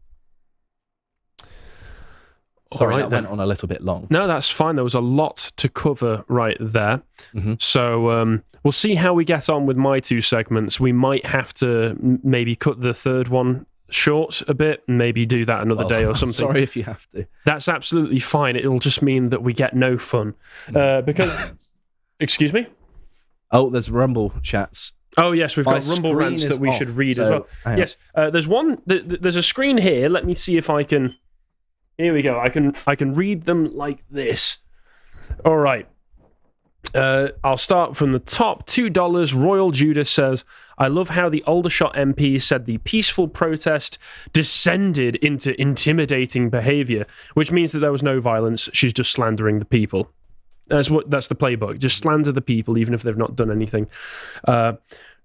Sorry, All right, that then. went on a little bit long. No, that's fine. There was a lot to cover right there. Mm-hmm. So um, we'll see how we get on with my two segments. We might have to m- maybe cut the third one short a bit and maybe do that another Well, day or I'm something. sorry if you have to. That's absolutely fine. It'll just mean that we get no fun. Uh, because, excuse me? Oh, there's Rumble chats. Oh yes, we've My got Rumble screen rants is that we off, should read so as well. hang on. Yes, uh, there's one. Th- th- there's a screen here. Let me see if I can. Here we go. I can I can read them like this. All right. Uh, I'll start from the top. Two dollars. Royal Judas says, "I love how the Aldershot M P said the peaceful protest descended into intimidating behaviour, which means that there was no violence. She's just slandering the people." That's what. That's the playbook. Just slander the people, even if they've not done anything. Uh,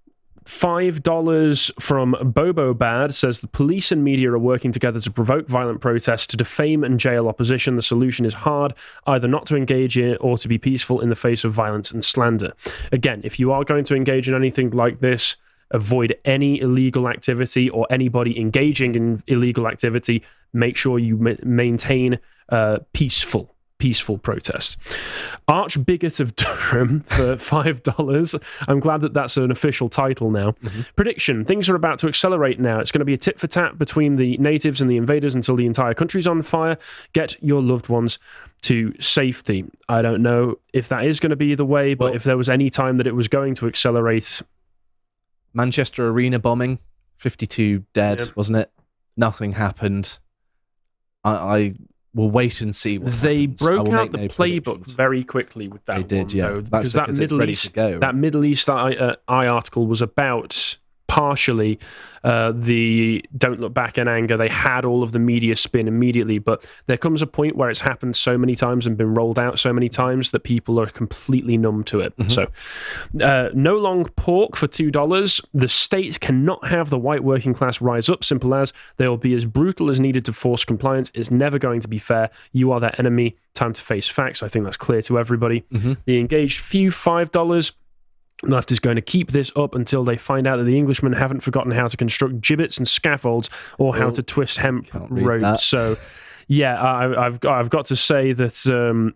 Five dollars from Bobo Bad says the police and media are working together to provoke violent protests, to defame and jail opposition. The solution is hard, either not to engage in or to be peaceful in the face of violence and slander. Again, if you are going to engage in anything like this, avoid any illegal activity or anybody engaging in illegal activity. Make sure you ma- maintain uh, peaceful. Peaceful protest. Archbigot of Durham for five dollars. I'm glad that that's an official title now. Mm-hmm. Prediction. Things are about to accelerate now. It's going to be a tit for tat between the natives and the invaders until the entire country's on fire. Get your loved ones to safety. I don't know if that is going to be the way, but well, if there was any time that it was going to accelerate. Manchester Arena bombing, fifty-two dead, yep. wasn't it? Nothing happened. I... I We'll wait and see what they happens. broke out the no playbook very quickly with that. They did, one, yeah. though, That's because that because Middle it's ready East, to go. that Middle East eye, uh, eye article was about partially uh, the "Don't Look Back in Anger." They had all of the media spin immediately, but there comes a point where it's happened so many times and been rolled out so many times that people are completely numb to it. Mm-hmm. So, uh, no long pork for two dollars. The state cannot have the white working class rise up. Simple as. They will be as brutal as needed to force compliance. It's never going to be fair. You are their enemy. Time to face facts. I think that's clear to everybody. Mm-hmm. The engaged few, five dollars. The left is going to keep this up until they find out that the Englishmen haven't forgotten how to construct gibbets and scaffolds or how oh, to twist hemp ropes. So, yeah, I, I've I've got to say that um,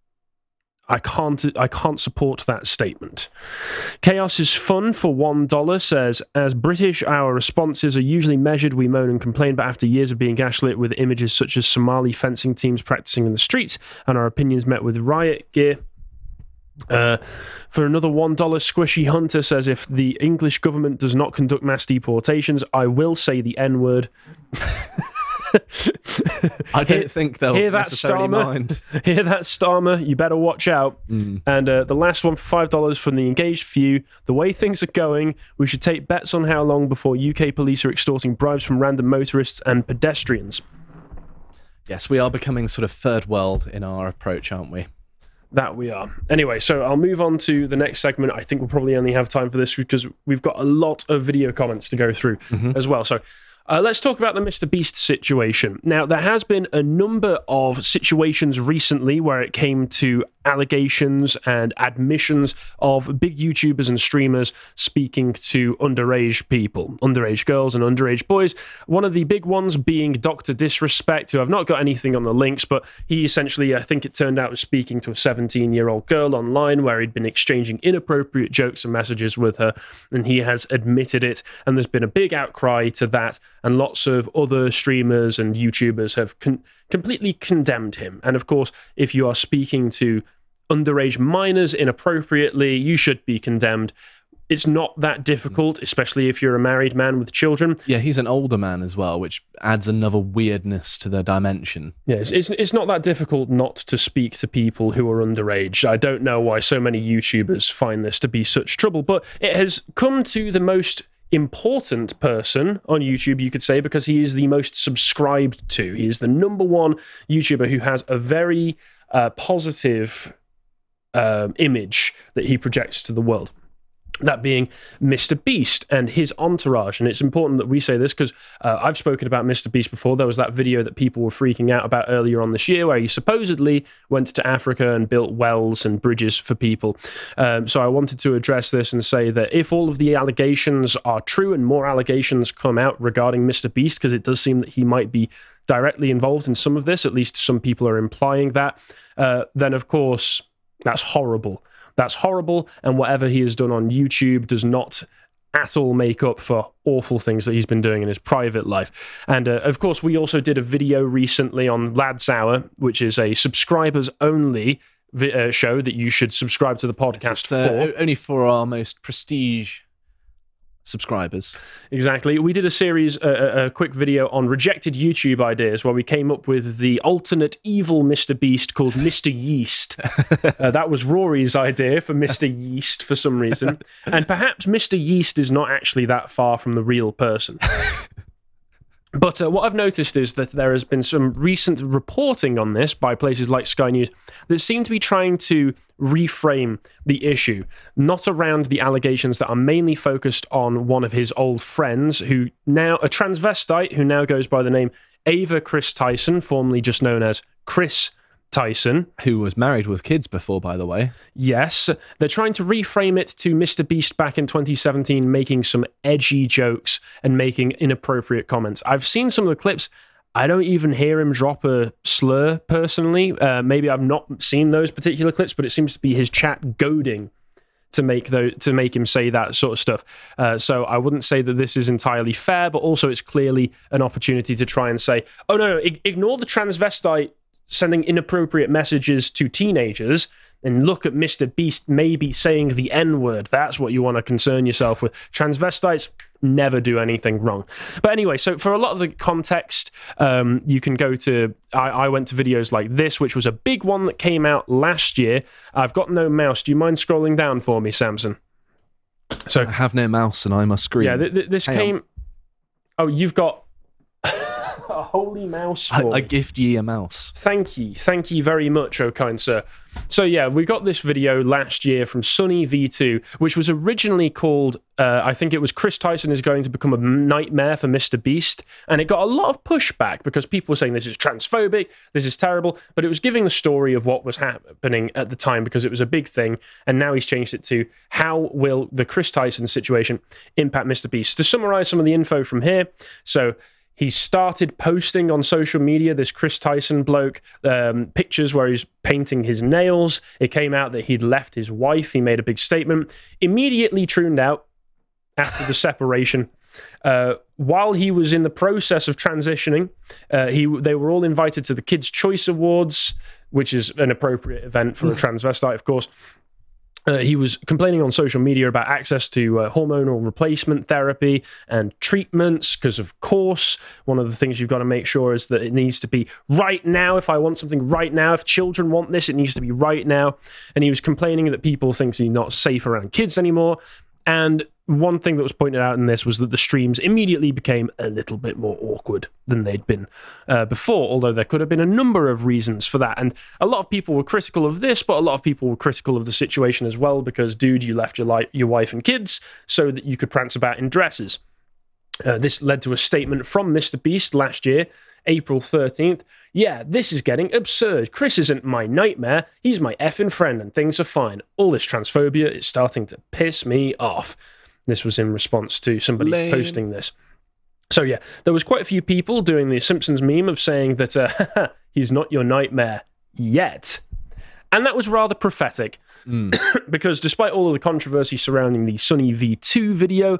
I can't I can't support that statement. Chaos is fun for one dollar says, as British, our responses are usually measured. We moan and complain, but after years of being gaslit with images such as Somali fencing teams practicing in the streets and our opinions met with riot gear. Uh, for another one dollar, Squishy Hunter says, if the English government does not conduct mass deportations, I will say the N-word. I don't hear, think they'll hear that, necessarily Starmer? mind. Hear that, Starmer? You better watch out. Mm. And uh, the last one, five dollars from the engaged few. The way things are going, we should take bets on how long before U K police are extorting bribes from random motorists and pedestrians. Yes, we are becoming sort of third world in our approach, aren't we? That we are. Anyway, so I'll move on to the next segment. I think we'll probably only have time for this because we've got a lot of video comments to go through mm-hmm. as well. So uh, let's talk about the Mister Beast situation. Now, there has been a number of situations recently where it came to allegations and admissions of big YouTubers and streamers speaking to underage people, underage girls and underage boys. One of the big ones being Doctor Disrespect, who I've not got anything on the links, but he essentially, I think it turned out, was speaking to a seventeen-year-old girl online where he'd been exchanging inappropriate jokes and messages with her, and he has admitted it, and there's been a big outcry to that, and lots of other streamers and YouTubers have con- completely condemned him. And of course, if you are speaking to underage minors inappropriately, you should be condemned. It's not that difficult, especially if you're a married man with children. Yeah, he's an older man as well, which adds another weirdness to the dimension. Yes, it's, it's not that difficult not to speak to people who are underage. I don't know why so many YouTubers find this to be such trouble, but it has come to the most important person on YouTube, you could say, because he is the most subscribed to. He is the number one YouTuber who has a very uh, positive uh, image that he projects to the world. That being Mister Beast and his entourage. And it's important that we say this because uh, I've spoken about Mister Beast before. There was that video that people were freaking out about earlier on this year where he supposedly went to Africa and built wells and bridges for people. Um, so I wanted to address this and say that if all of the allegations are true and more allegations come out regarding Mister Beast, because it does seem that he might be directly involved in some of this, at least some people are implying that, uh, then of course that's horrible. That's horrible, and whatever he has done on YouTube does not at all make up for awful things that he's been doing in his private life. And uh, of course, we also did a video recently on Lads Hour, which is a subscribers-only vi- uh, show that you should subscribe to the podcast yes, uh, for. Only for our most prestige subscribers. Exactly. We did a series, a, a quick video on rejected YouTube ideas where we came up with the alternate evil Mister Beast called Mister Yeast. uh, that was Rory's idea for Mister Yeast for some reason. And perhaps Mister Yeast is not actually that far from the real person. But uh, what I've noticed is that there has been some recent reporting on this by places like Sky News that seem to be trying to reframe the issue, not around the allegations that are mainly focused on one of his old friends, who now, a transvestite who now goes by the name Ava Chris Tyson, formerly just known as Chris Tyson. Who was married with kids before, by the way. Yes, they're trying to reframe it to Mister Beast back in twenty seventeen, making some edgy jokes and making inappropriate comments. I've seen some of the clips. I don't even hear him drop a slur personally. Uh, maybe I've not seen those particular clips, but it seems to be his chat goading to make those, to make him say that sort of stuff. Uh, so I wouldn't say that this is entirely fair, but also it's clearly an opportunity to try and say, oh no, no, ignore the transvestite sending inappropriate messages to teenagers and look at Mister Beast maybe saying the N-word. That's what you want to concern yourself with. Transvestites never do anything wrong. But anyway, so for a lot of the context, um, you can go to, I, I went to videos like this, which was a big one that came out last year. I've got no mouse. Do you mind scrolling down for me, Samson? So I have no mouse and I must scream. Yeah, th- th- this Hang came... on. Oh, you've got a holy mouse for I, me. I gift ye a mouse. Thank ye. Thank ye very much, oh kind sir. So yeah, we got this video last year from Sunny V two, which was originally called, uh, I think it was Chris Tyson is going to become a nightmare for Mister Beast, and it got a lot of pushback because people were saying this is transphobic, this is terrible, but it was giving the story of what was happening at the time because it was a big thing, and now he's changed it to how will the Chris Tyson situation impact Mister Beast. To summarize some of the info from here, so he started posting on social media, this Chris Tyson bloke, um, pictures where he's painting his nails. It came out that he'd left his wife. He made a big statement. Immediately tuned out after the separation. Uh, while he was in the process of transitioning, uh, he they were all invited to the Kids' Choice Awards, which is an appropriate event for a transvestite, of course. Uh, he was complaining on social media about access to uh, hormonal replacement therapy and treatments because, of course, one of the things you've got to make sure is that it needs to be right now. If I want something right now, if children want this, it needs to be right now. And he was complaining that people think he's not safe around kids anymore. And one thing that was pointed out in this was that the streams immediately became a little bit more awkward than they'd been uh, before, although there could have been a number of reasons for that. And a lot of people were critical of this, but a lot of people were critical of the situation as well because, dude, you left your, li- your wife and kids so that you could prance about in dresses. Uh, this led to a statement from Mister Beast last year, April thirteenth. Yeah, this is getting absurd. Chris isn't my nightmare. He's my effing friend and things are fine. All this transphobia is starting to piss me off. This was in response to somebody Lame. posting this. So yeah, there was quite a few people doing the Simpsons meme of saying that uh, he's not your nightmare yet. And that was rather prophetic Mm. because despite all of the controversy surrounding the Sunny V two video,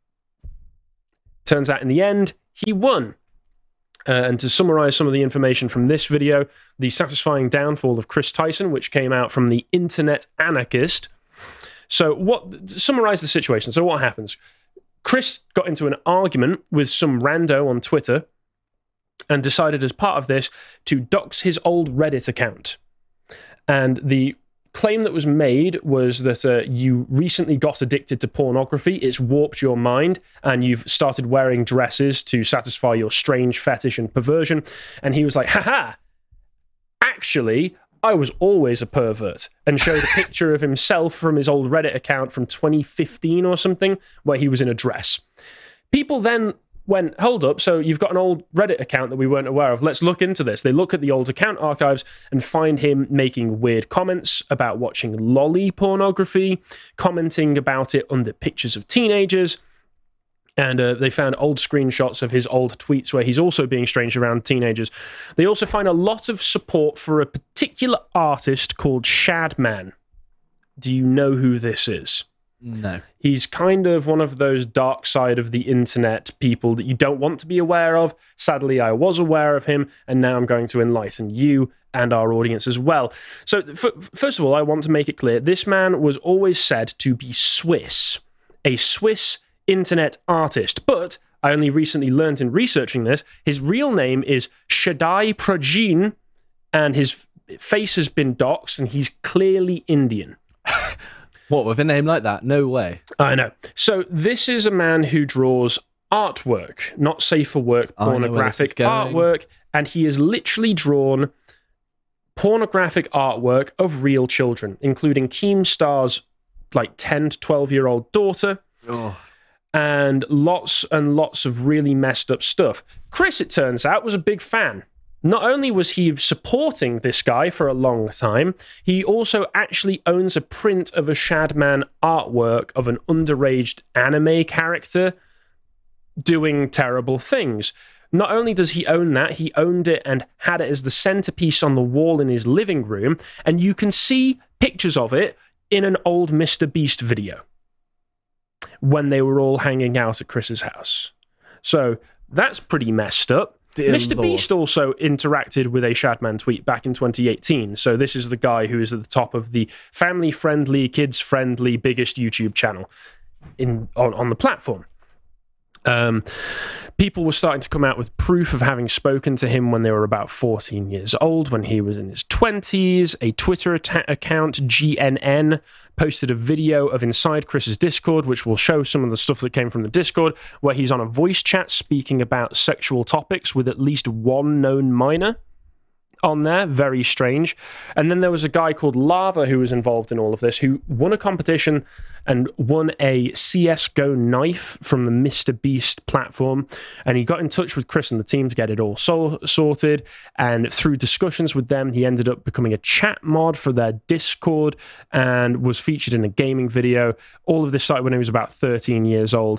turns out in the end, he won. Uh, and to summarize some of the information from this video, the satisfying downfall of Chris Tyson, which came out from the Internet Anarchist. So what, to summarize the situation. So what happens? Chris got into an argument with some rando on Twitter and decided as part of this to dox his old Reddit account. And the claim that was made was that uh, you recently got addicted to pornography, it's warped your mind, and you've started wearing dresses to satisfy your strange fetish and perversion. And he was like, haha, actually, I was always a pervert, and showed a picture of himself from his old Reddit account from twenty fifteen or something, where he was in a dress. People then went, hold up, so you've got an old Reddit account that we weren't aware of. Let's look into this. They look at the old account archives and find him making weird comments about watching lolly pornography, commenting about it under pictures of teenagers. And uh, they found old screenshots of his old tweets where he's also being strange around teenagers. They also find a lot of support for a particular artist called Shadman. Do you know who this is? No. He's kind of one of those dark side of the internet people that you don't want to be aware of. Sadly, I was aware of him, and now I'm going to enlighten you and our audience as well. So, f- first of all, I want to make it clear, this man was always said to be Swiss, a Swiss internet artist. But I only recently learned in researching this, his real name is Shaddai Prajin, and his face has been doxed, and he's clearly Indian. What, with a name like that? No way. I know. So this is a man who draws artwork, not safe for work, I know where this is pornographic going. artwork, and he has literally drawn pornographic artwork of real children, including Keemstar's like ten to twelve year old daughter, Oh. and lots and lots of really messed up stuff. Chris, it turns out, was a big fan. Not only was he supporting this guy for a long time, he also actually owns a print of a Shadman artwork of an underage anime character doing terrible things. Not only does he own that, he owned it and had it as the centerpiece on the wall in his living room, and you can see pictures of it in an old Mister Beast video when they were all hanging out at Chris's house. So that's pretty messed up. Dear Mister Lord. Beast also interacted with a Shadman tweet back in twenty eighteen. So this is the guy who is at the top of the family-friendly, kids-friendly, biggest YouTube channel in on, on the platform. Um, people were starting to come out with proof of having spoken to him when they were about fourteen years old, when he was in his twenties. A Twitter atta- account, G N N, posted a video of inside Chris's Discord, which will show some of the stuff that came from the Discord, where he's on a voice chat speaking about sexual topics with at least one known minor on there. Very strange. And then there was a guy called Lava who was involved in all of this, who won a competition and won a C S G O knife from the Mister Beast platform. And he got in touch with Chris and the team to get it all sol- sorted. And through discussions with them, he ended up becoming a chat mod for their Discord and was featured in a gaming video. All of this started when he was about thirteen years old.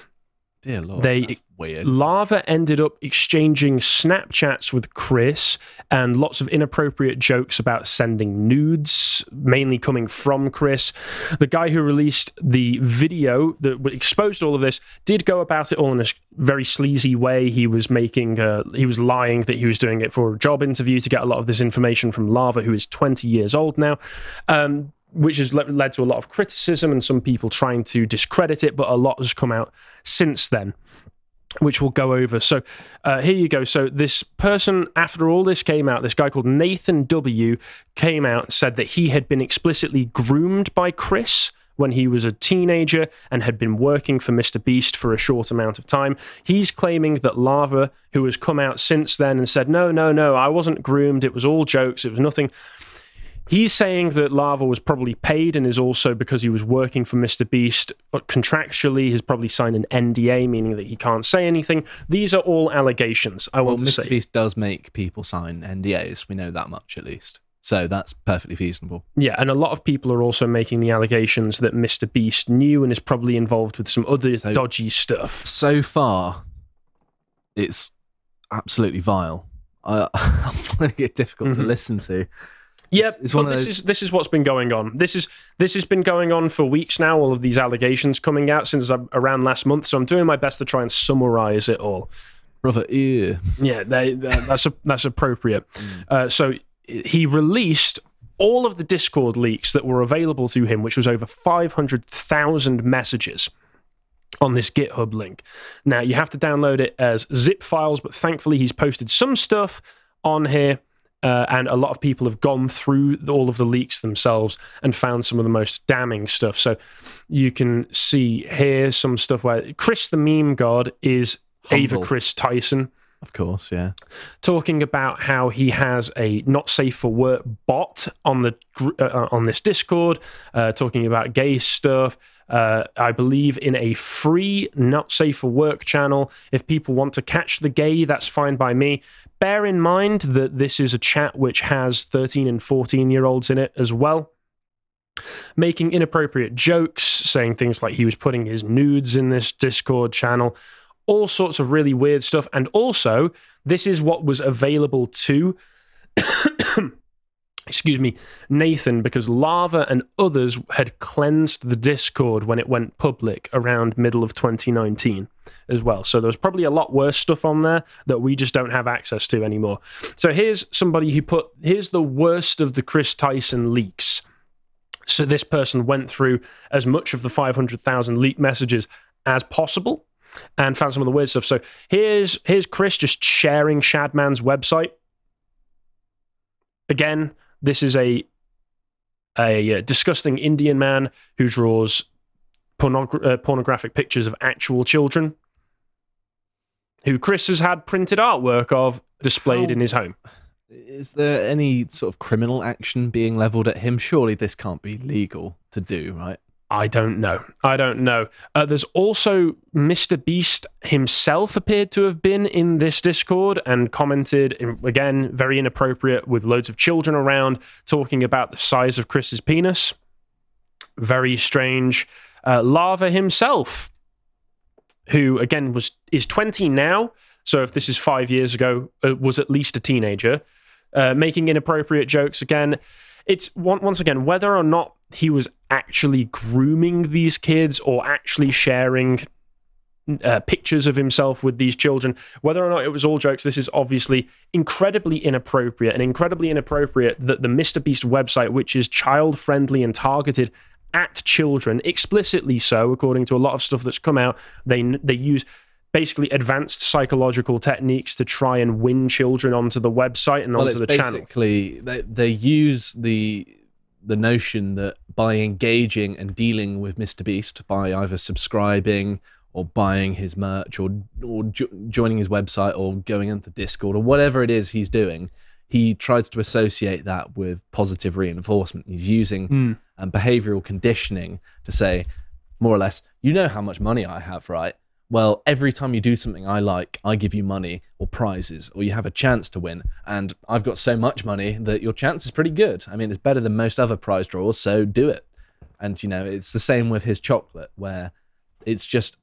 Dear Lord, They- that's weird. Lava ended up exchanging Snapchats with Chris and lots of inappropriate jokes about sending nudes, mainly coming from Chris. The guy who released the video that exposed all of this did go about it all in a very sleazy way. He was making, uh, he was lying that he was doing it for a job interview to get a lot of this information from Lava, who is twenty years old now. Um, which has le- led to a lot of criticism and some people trying to discredit it, but a lot has come out since then, which we'll go over. So uh, here you go. So this person, after all this came out, this guy called Nathan W. came out and said that he had been explicitly groomed by Chris when he was a teenager and had been working for Mister Beast for a short amount of time. He's claiming that Lava, who has come out since then and said, no, no, no, I wasn't groomed. It was all jokes. It was nothing. He's saying that Lava was probably paid and is also because he was working for Mister Beast contractually. He's probably signed an N D A, meaning that he can't say anything. These are all allegations, I well, want to Mister say. Beast does make people sign N D As. We know that much, at least. So that's perfectly feasible. Yeah, and a lot of people are also making the allegations that Mister Beast knew and is probably involved with some other So- dodgy stuff. So far, it's absolutely vile. I, I'm finding it difficult to Mhm. listen to. Yep, It's but one of this those- is this is what's been going on. This is this has been going on for weeks now. All of these allegations coming out since uh, around last month. So I'm doing my best to try and summarize it all. Brother, ew. Yeah, they, they, that's a, that's appropriate. Uh, so he released all of the Discord leaks that were available to him, which was over five hundred thousand messages on this GitHub link. Now, you have to download it as zip files, but thankfully he's posted some stuff on here, uh, and a lot of people have gone through all of the leaks themselves and found some of the most damning stuff. So you can see here some stuff where Chris the Meme God is Ava Humble. Chris Tyson, Of course, yeah. talking about how he has a not safe for work bot on the gr- uh, on this Discord, uh, talking about gay stuff. Uh, I believe in a free not safe for work channel. If people want to catch the gay, that's fine by me. Bear in mind that this is a chat which has thirteen and fourteen year olds in it as well. Making inappropriate jokes, saying things like he was putting his nudes in this Discord channel. All sorts of really weird stuff. And also, this is what was available to, excuse me, Nathan, because Lava and others had cleansed the Discord when it went public around middle of twenty nineteen as well. So there was probably a lot worse stuff on there that we just don't have access to anymore. So here's somebody who put, here's the worst of the Chris Tyson leaks. So this person went through as much of the five hundred thousand leaked messages as possible and found some of the weird stuff. So here's here's Chris just sharing Shadman's website. Again, this is a a disgusting Indian man who draws pornog- uh, pornographic pictures of actual children, who Chris has had printed artwork of displayed How- in his home. Is there any sort of criminal action being leveled at him? Surely this can't be legal to do, right? I don't know. I don't know. Uh, there's also Mister Beast himself appeared to have been in this Discord and commented, in, again, very inappropriate with loads of children around, talking about the size of Chris's penis. Very strange. Uh, Lava himself, who, again, was is twenty now, so if this is five years ago, uh, was at least a teenager, uh, making inappropriate jokes again. It's, once again, whether or not he was actually grooming these kids or actually sharing uh, pictures of himself with these children, whether or not it was all jokes, this is obviously incredibly inappropriate, and incredibly inappropriate that the Mister Beast website, which is child-friendly and targeted at children, explicitly so, according to a lot of stuff that's come out, they they use basically advanced psychological techniques to try and win children onto the website and Well, onto it's the channel. basically they they use the the notion that by engaging and dealing with Mister Beast, by either subscribing or buying his merch or or jo- joining his website or going into Discord or whatever it is he's doing, he tries to associate that with positive reinforcement. He's using Mm. um, behavioral conditioning to say, more or less, you know how much money I have, right? Well, every time you do something I like, I give you money or prizes, or you have a chance to win. And I've got so much money that your chance is pretty good. I mean, it's better than most other prize draws, so do it. And, you know, it's the same with his chocolate, where it's just,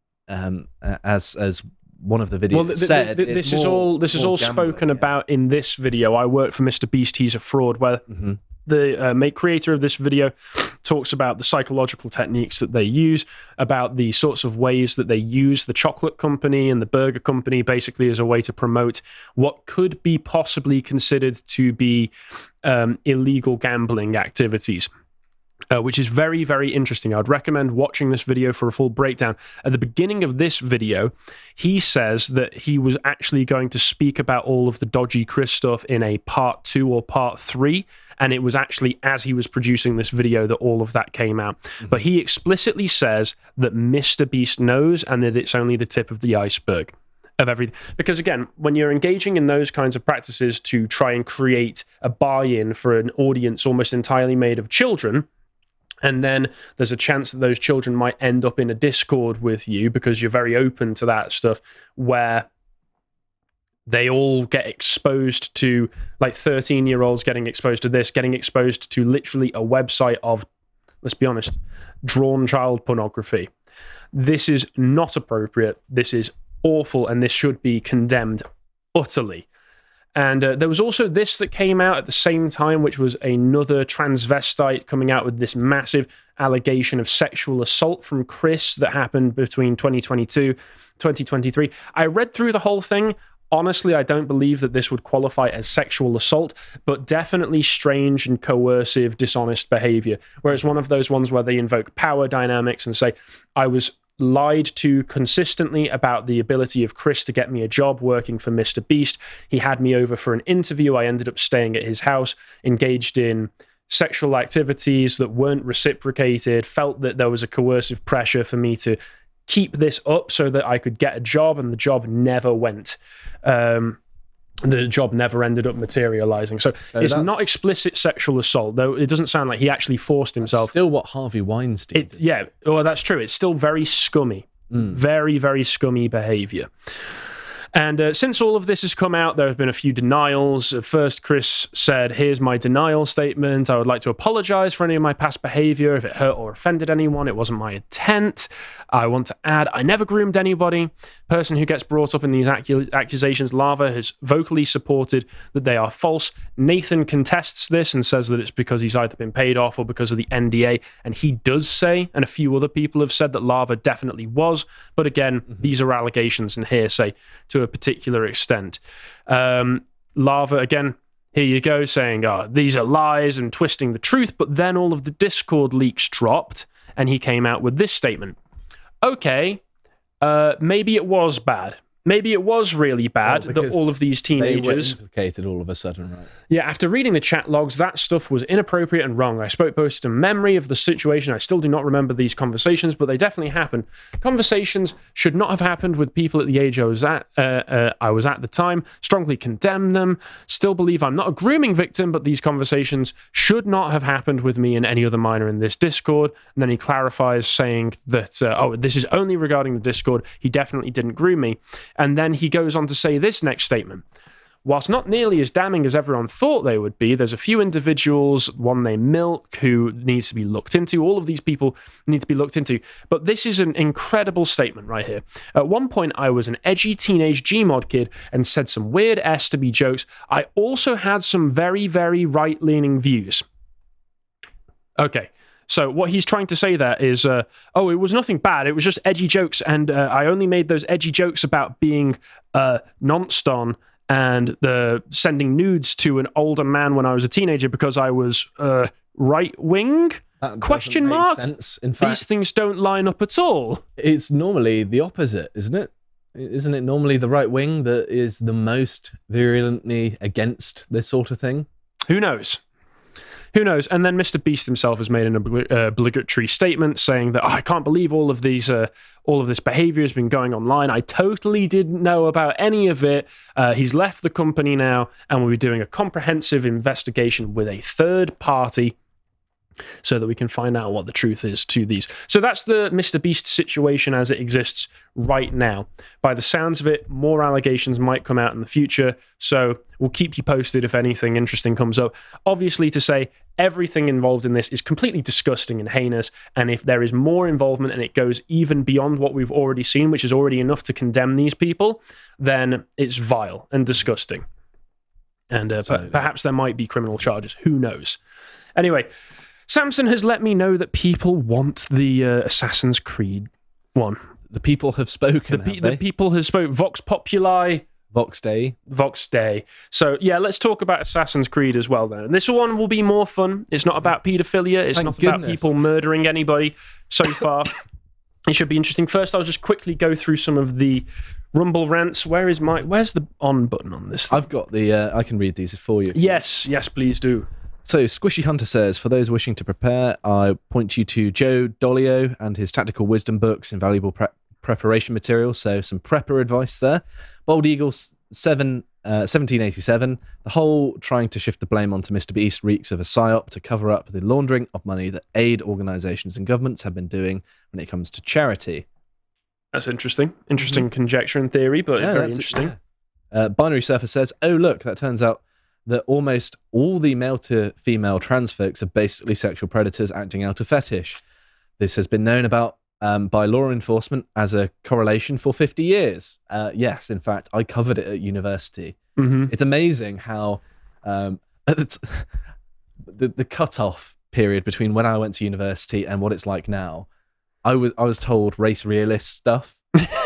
um, as as one of the videos Well, th- th- said, th- it's this is more- all this is more all gambling, spoken yeah. about in this video. I work for Mister Beast. He's a fraud. Where Mhm. the uh, make creator of this video talks about the psychological techniques that they use, about the sorts of ways that they use the chocolate company and the burger company basically as a way to promote what could be possibly considered to be um, illegal gambling activities. Uh, which is very, very interesting. I'd recommend watching this video for a full breakdown. At the beginning of this video, he says that he was actually going to speak about all of the dodgy Chris stuff in a part two or part three, and it was actually as he was producing this video that all of that came out. Mm-hmm. But he explicitly says that Mister Beast knows and that it's only the tip of the iceberg of everything. Because again, when you're engaging in those kinds of practices to try and create a buy-in for an audience almost entirely made of children, and then there's a chance that those children might end up in a Discord with you because you're very open to that stuff, where they all get exposed to, like thirteen-year-olds getting exposed to this, getting exposed to literally a website of, let's be honest, drawn child pornography. This is not appropriate. This is awful, and this should be condemned utterly. And uh, there was also this that came out at the same time, which was another transvestite coming out with this massive allegation of sexual assault from Chris that happened between twenty twenty-two, twenty twenty-three. I read through the whole thing. Honestly, I don't believe that this would qualify as sexual assault, but definitely strange and coercive, dishonest behavior, where it's one of those ones where they invoke power dynamics and say, I was lied to consistently about the ability of Chris to get me a job working for Mister Beast. He had me over for an interview. I ended up staying at his house, engaged in sexual activities that weren't reciprocated, felt that there was a coercive pressure for me to keep this up so that I could get a job, and the job never went. Um, the job never ended up materializing. So, So it's that's- not explicit sexual assault, though it doesn't sound like he actually forced himself. Still what Harvey Weinstein It's did. yeah, well, that's true. It's still very scummy, very, very scummy behavior. And uh, since all of this has come out, there have been a few denials. At first, Chris said, here's my denial statement. I would like to apologize for any of my past behavior. If it hurt or offended anyone, it wasn't my intent. I want to add, I never groomed anybody. Person who gets brought up in these accu- accusations, Lava, has vocally supported that they are false. Nathan contests this and says that it's because he's either been paid off or because of the N D A. And he does say, and a few other people have said, that Lava definitely was. But again, mm-hmm. these are allegations and hearsay to a particular extent. Um, Lava, again, here you go, saying, oh, these are lies and twisting the truth. But then all of the Discord leaks dropped, and he came out with this statement. okay, uh, maybe it was bad. Maybe it was really bad Well, that because all of these They were teenagers... implicated all of a sudden, right? Yeah, after reading the chat logs, that stuff was inappropriate and wrong. I spoke both to memory of the situation. I still do not remember these conversations, but they definitely happened. Conversations should not have happened with people at the age I was at, uh, uh, I was at the time. Strongly condemn them. Still believe I'm not a grooming victim, but these conversations should not have happened with me and any other minor in this Discord. And then he clarifies saying that, uh, oh, this is only regarding the Discord. He definitely didn't groom me. And then he goes on to say this next statement. Whilst not nearly as damning as everyone thought they would be, there's a few individuals, one named Milk, who needs to be looked into. All of these people need to be looked into. But this is an incredible statement right here. At one point, I was an edgy teenage Gmod kid and said some weird S to be jokes. I also had some very, very right-leaning views. Okay. So what he's trying to say there is, uh, oh, it was nothing bad. It was just edgy jokes, and uh, I only made those edgy jokes about being uh, non-ston and the sending nudes to an older man when I was a teenager because I was uh, right-wing? That Question doesn't make mark? sense. In fact, These things don't line up at all. it's normally the opposite, isn't it? Isn't it normally the right wing that is the most virulently against this sort of thing? Who knows? Who knows? And then Mister Beast himself has made an obli- uh, obligatory statement saying that, oh, I can't believe all of these, uh, all of this behavior has been going online. I totally didn't know about any of it. Uh, he's left the company now, and we'll be doing a comprehensive investigation with a third party so that we can find out what the truth is to these. So that's the Mister Beast situation as it exists right now. By the sounds of it, more allegations might come out in the future, so we'll keep you posted if anything interesting comes up. Obviously, to say everything involved in this is completely disgusting and heinous, and if there is more involvement and it goes even beyond what we've already seen, which is already enough to condemn these people, then it's vile and disgusting. And uh, per- perhaps there might be criminal charges. Who knows? Anyway, Samson has let me know that people want the uh, Assassin's Creed one. The people have spoken, The, pe- have the they? people have spoke. Vox Populi, Vox Day. Vox Day. So yeah, let's talk about Assassin's Creed as well then. And this one will be more fun. It's not about paedophilia. It's Thank not about goodness. people murdering anybody so far. It should be interesting. First, I'll just quickly go through some of the Rumble rants. Where is my? Where's the on button on this thing? I've got the. Uh, I can read these for you. Yes, yes, please do. So, Squishy Hunter says, for those wishing to prepare, I point you to Joe Dolio and his Tactical Wisdom books, invaluable pre- preparation material. So, some prepper advice there. Bold Eagle seven, uh, seventeen eighty-seven, the whole trying to shift the blame onto Mister Beast reeks of a psyop to cover up the laundering of money that aid organisations and governments have been doing when it comes to charity. That's interesting. Interesting conjecture and theory, but Yeah, very that's- interesting. yeah. Uh, Binary Surfer says, oh, look, that turns out that almost all the male to female trans folks are basically sexual predators acting out a fetish. This has been known about um, by law enforcement as a correlation for fifty years. Uh, yes, in fact, I covered it at university. Mm-hmm. It's amazing how um, it's, the, the cut-off period between when I went to university and what it's like now. I was I was told race realist stuff.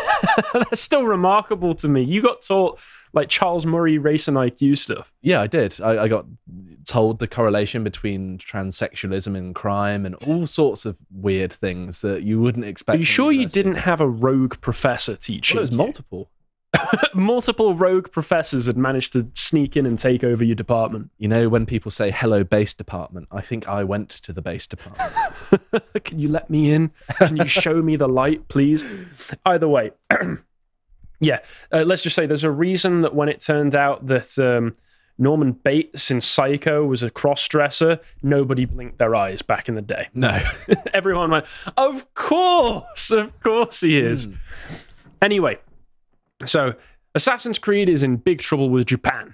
That's still remarkable to me. You got taught like Charles Murray race and I Q stuff. Yeah, I did. I, I got told the correlation between transsexualism and crime and all sorts of weird things that you wouldn't expect. Are you from sure you university. didn't have a rogue professor teaching? Well, it was you? multiple. Multiple rogue professors had managed to sneak in and take over your department. You know, when people say hello base department, I think I went to the base department. Can you let me in? Can you show me the light, please? Either way, yeah, uh, let's just say there's a reason that when it turned out that um, Norman Bates in Psycho was a cross-dresser, nobody blinked their eyes back in the day. No. Everyone went, of course, of course he is. Mm. Anyway, so Assassin's Creed is in big trouble with Japan.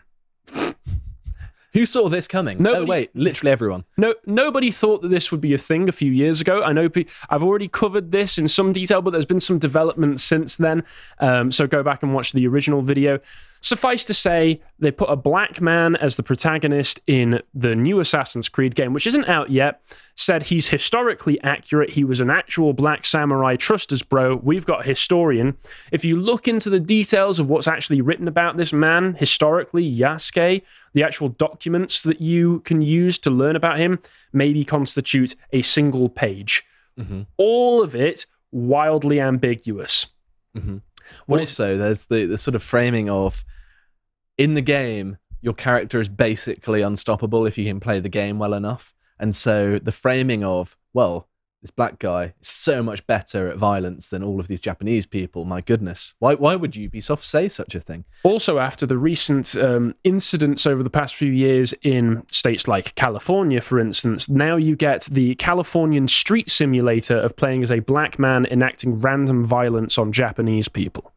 Who saw this coming? Nobody- Oh, wait, literally everyone. No, nobody thought that this would be a thing a few years ago. I know pe- I've already covered this in some detail, but there's been some development since then. Um, so go back and watch the original video. Suffice to say, they put a black man as the protagonist in the new Assassin's Creed game, which isn't out yet. Said he's historically accurate. He was an actual black samurai. Trust us, bro. We've got a historian. If you look into the details of what's actually written about this man historically, Yasuke, the actual documents that you can use to learn about him maybe constitute a single page. Mm-hmm. All of it wildly ambiguous. Mm-hmm. What is- Also, there's the, the sort of framing of, in the game, your character is basically unstoppable if you can play the game well enough. And so the framing of, well, this black guy is so much better at violence than all of these Japanese people. My goodness. Why why would Ubisoft say such a thing? Also, after the recent um, incidents over the past few years in states like California, for instance, now you get the Californian street simulator of playing as a black man enacting random violence on Japanese people.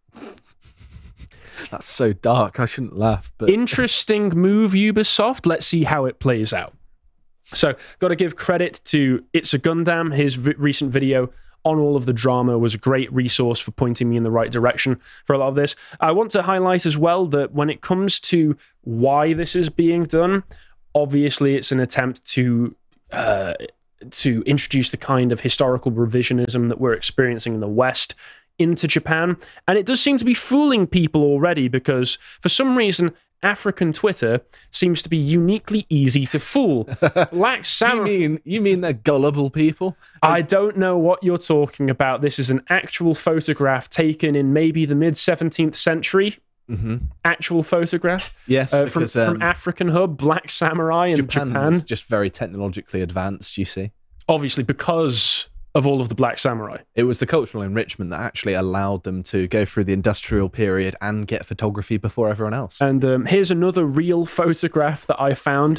That's so dark. I shouldn't laugh. But Interesting move, Ubisoft. Let's see how it plays out. So, got to give credit to It's a Gundam. His v- recent video on all of the drama was a great resource for pointing me in the right direction for a lot of this. I want to highlight as well that when it comes to why this is being done, obviously it's an attempt to uh, to introduce the kind of historical revisionism that we're experiencing in the West into Japan. And it does seem to be fooling people already, because for some reason, African Twitter seems to be uniquely easy to fool. Black you Samurai. mean you mean they're gullible people? I don't know what you're talking about. This is an actual photograph taken in maybe the mid seventeenth century. Mm-hmm. Actual photograph. Yes, uh, from, because um, from African Hub, Black Samurai in Japan's Japan. just very technologically advanced. You see, Obviously, because of all of the Black Samurai. it was the cultural enrichment that actually allowed them to go through the industrial period and get photography before everyone else. And um, here's another real photograph that I found.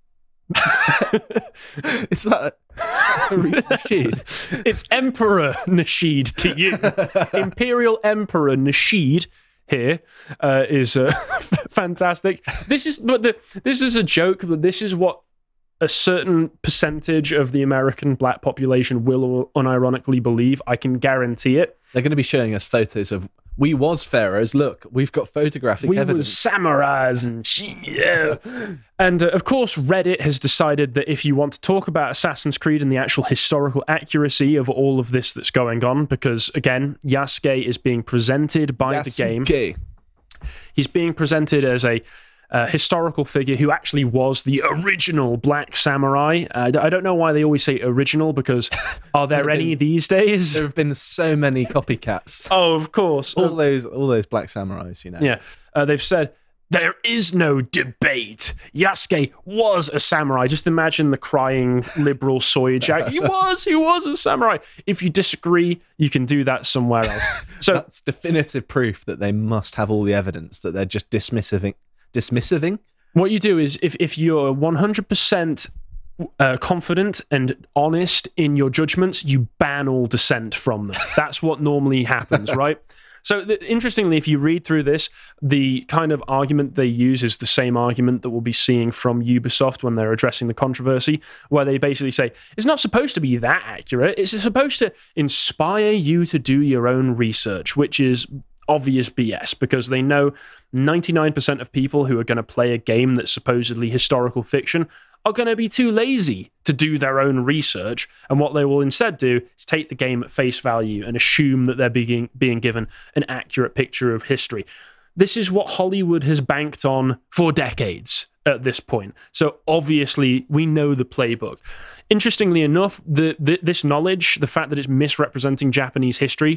Is that Arif Rashid? It's Emperor Nasheed to you. Imperial Emperor Nasheed here uh, is uh, fantastic. This is, but the, this is a joke, but this is what a certain percentage of the American black population will unironically believe. I can guarantee it. They're going to be showing us photos of we was pharaohs. Look, we've got photographic We evidence. was samurais and she, yeah. And uh, of course, Reddit has decided that if you want to talk about Assassin's Creed and the actual historical accuracy of all of this that's going on, because again, Yasuke is being presented by the game. Yasuke. He's being presented as a uh, historical figure who actually was the original Black Samurai. Uh, I don't know why they always say original, because are there There have any been- these days? There have been so many copycats. Oh, of course. All those, all those black samurais. You know. Yeah, uh, they've said there is no debate. Yasuke was a samurai. Just imagine the crying liberal soy jack. He was, he was a samurai. If you disagree, you can do that somewhere else. So That's definitive proof that they must have all the evidence, that they're just dismissiving. Dismissiving? what you do is, if if you're one hundred percent uh, confident and honest in your judgments, you ban all dissent from them. That's what normally happens, right? So, th- interestingly, if you read through this, the kind of argument they use is the same argument that we'll be seeing from Ubisoft when they're addressing the controversy, where they basically say, it's not supposed to be that accurate. It's supposed to inspire you to do your own research, which is obvious B S, because they know ninety-nine percent of people who are going to play a game that's supposedly historical fiction are going to be too lazy to do their own research, and what they will instead do is take the game at face value and assume that they're being being given an accurate picture of history. This is what Hollywood has banked on for decades at this point. So obviously we know the playbook. Interestingly enough, the, the this knowledge, the fact that it's misrepresenting Japanese history,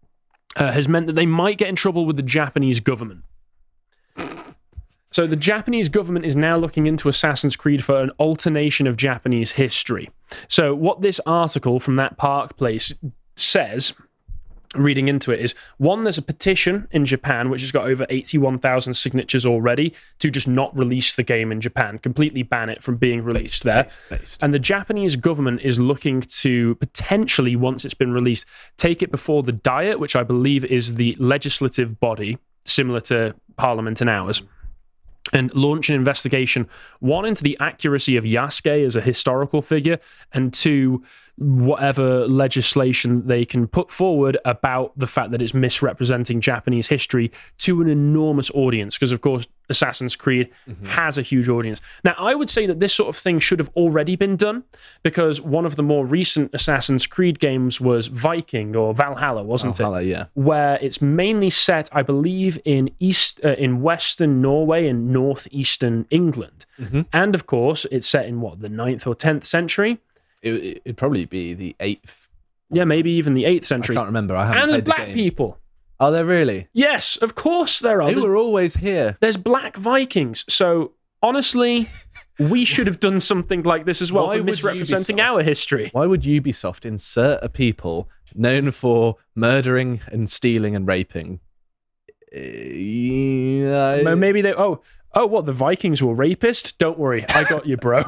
uh, has meant that they might get in trouble with the Japanese government. So the Japanese government is now looking into Assassin's Creed for an alternation of Japanese history. So what this article from that Park Place says, reading into it, is, one, there's a petition in Japan which has got over eighty-one thousand signatures already to just not release the game in Japan, completely ban it from being released there. Based, based. And the Japanese government is looking to potentially, once it's been released, take it before the Diet, which I believe is the legislative body, similar to Parliament and ours, and launch an investigation, one, into the accuracy of Yasuke as a historical figure, and two, whatever legislation they can put forward about the fact that it's misrepresenting Japanese history to an enormous audience, because of course Assassin's Creed mm-hmm. has a huge audience. Now, I would say that this sort of thing should have already been done, because one of the more recent Assassin's Creed games was Viking, or Valhalla, wasn't Valhalla, it? yeah. Where it's mainly set, I believe, in east, uh, in western Norway and northeastern England. Mm-hmm. And of course, it's set in what, the ninth or tenth century? It, it'd probably be the eighth Yeah, maybe even the eighth I century. can't remember. I haven't And there's played the black game. people. Are there really? Yes, of course there are. They There's, were always here. there's black Vikings. So honestly, we should have done something like this as well Why for would misrepresenting Ubisoft- our history. Why would Ubisoft insert a people known for murdering and stealing and raping? Uh, yeah, Mo- Maybe they. Oh, oh, what? The Vikings were rapists? Don't worry, I got you, bro.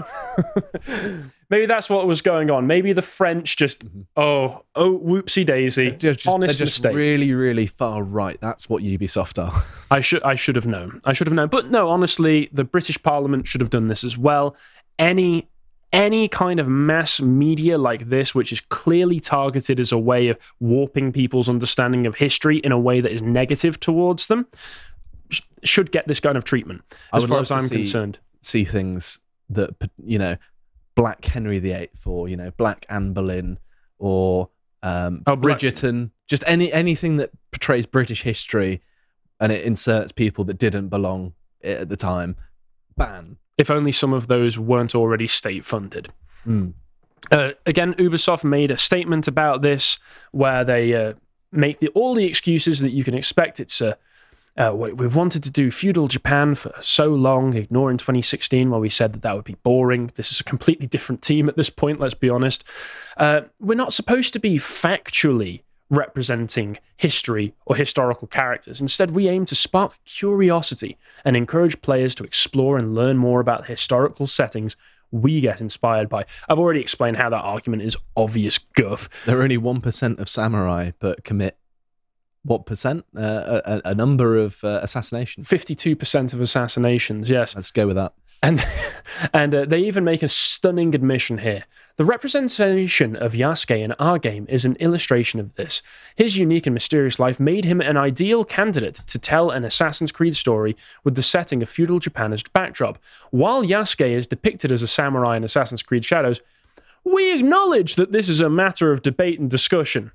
Maybe that's what was going on. Maybe the French just. Oh, oh, whoopsie daisy. They're just, Honest they're just mistake. really, really far right. That's what Ubisoft are. I should. I should have known. I should have known. But no, honestly, the British Parliament should have done this as well. Any. Any kind of mass media like this, which is clearly targeted as a way of warping people's understanding of history in a way that is negative towards them, sh- should get this kind of treatment, I as would far love as to I'm see- concerned. See things that, you know, Black Henry the Eighth or, you know, Black Anne Boleyn or um, Oh, Black- Bridgerton. Just any anything that portrays British history and it inserts people that didn't belong at the time. Ban. If only some of those weren't already state-funded. Mm. Uh, again, Ubisoft made a statement about this where they uh, make the, all the excuses that you can expect. It's uh, uh, we- we've wanted to do feudal Japan for so long, ignoring twenty sixteen where we said that that would be boring. This is a completely different team at this point, let's be honest. Uh, we're not supposed to be factually representing history or historical characters. Instead, we aim to spark curiosity and encourage players to explore and learn more about historical settings we get inspired by. I've already explained how that argument is obvious guff. There are only one percent of samurai, but commit what percent? Uh, a, a number of uh, assassinations. fifty-two percent of assassinations, yes. Let's go with that. And and uh, they even make a stunning admission here. The representation of Yasuke in our game is an illustration of this. His unique and mysterious life made him an ideal candidate to tell an Assassin's Creed story with the setting of feudal Japan as backdrop. While Yasuke is depicted as a samurai in Assassin's Creed Shadows, we acknowledge that this is a matter of debate and discussion.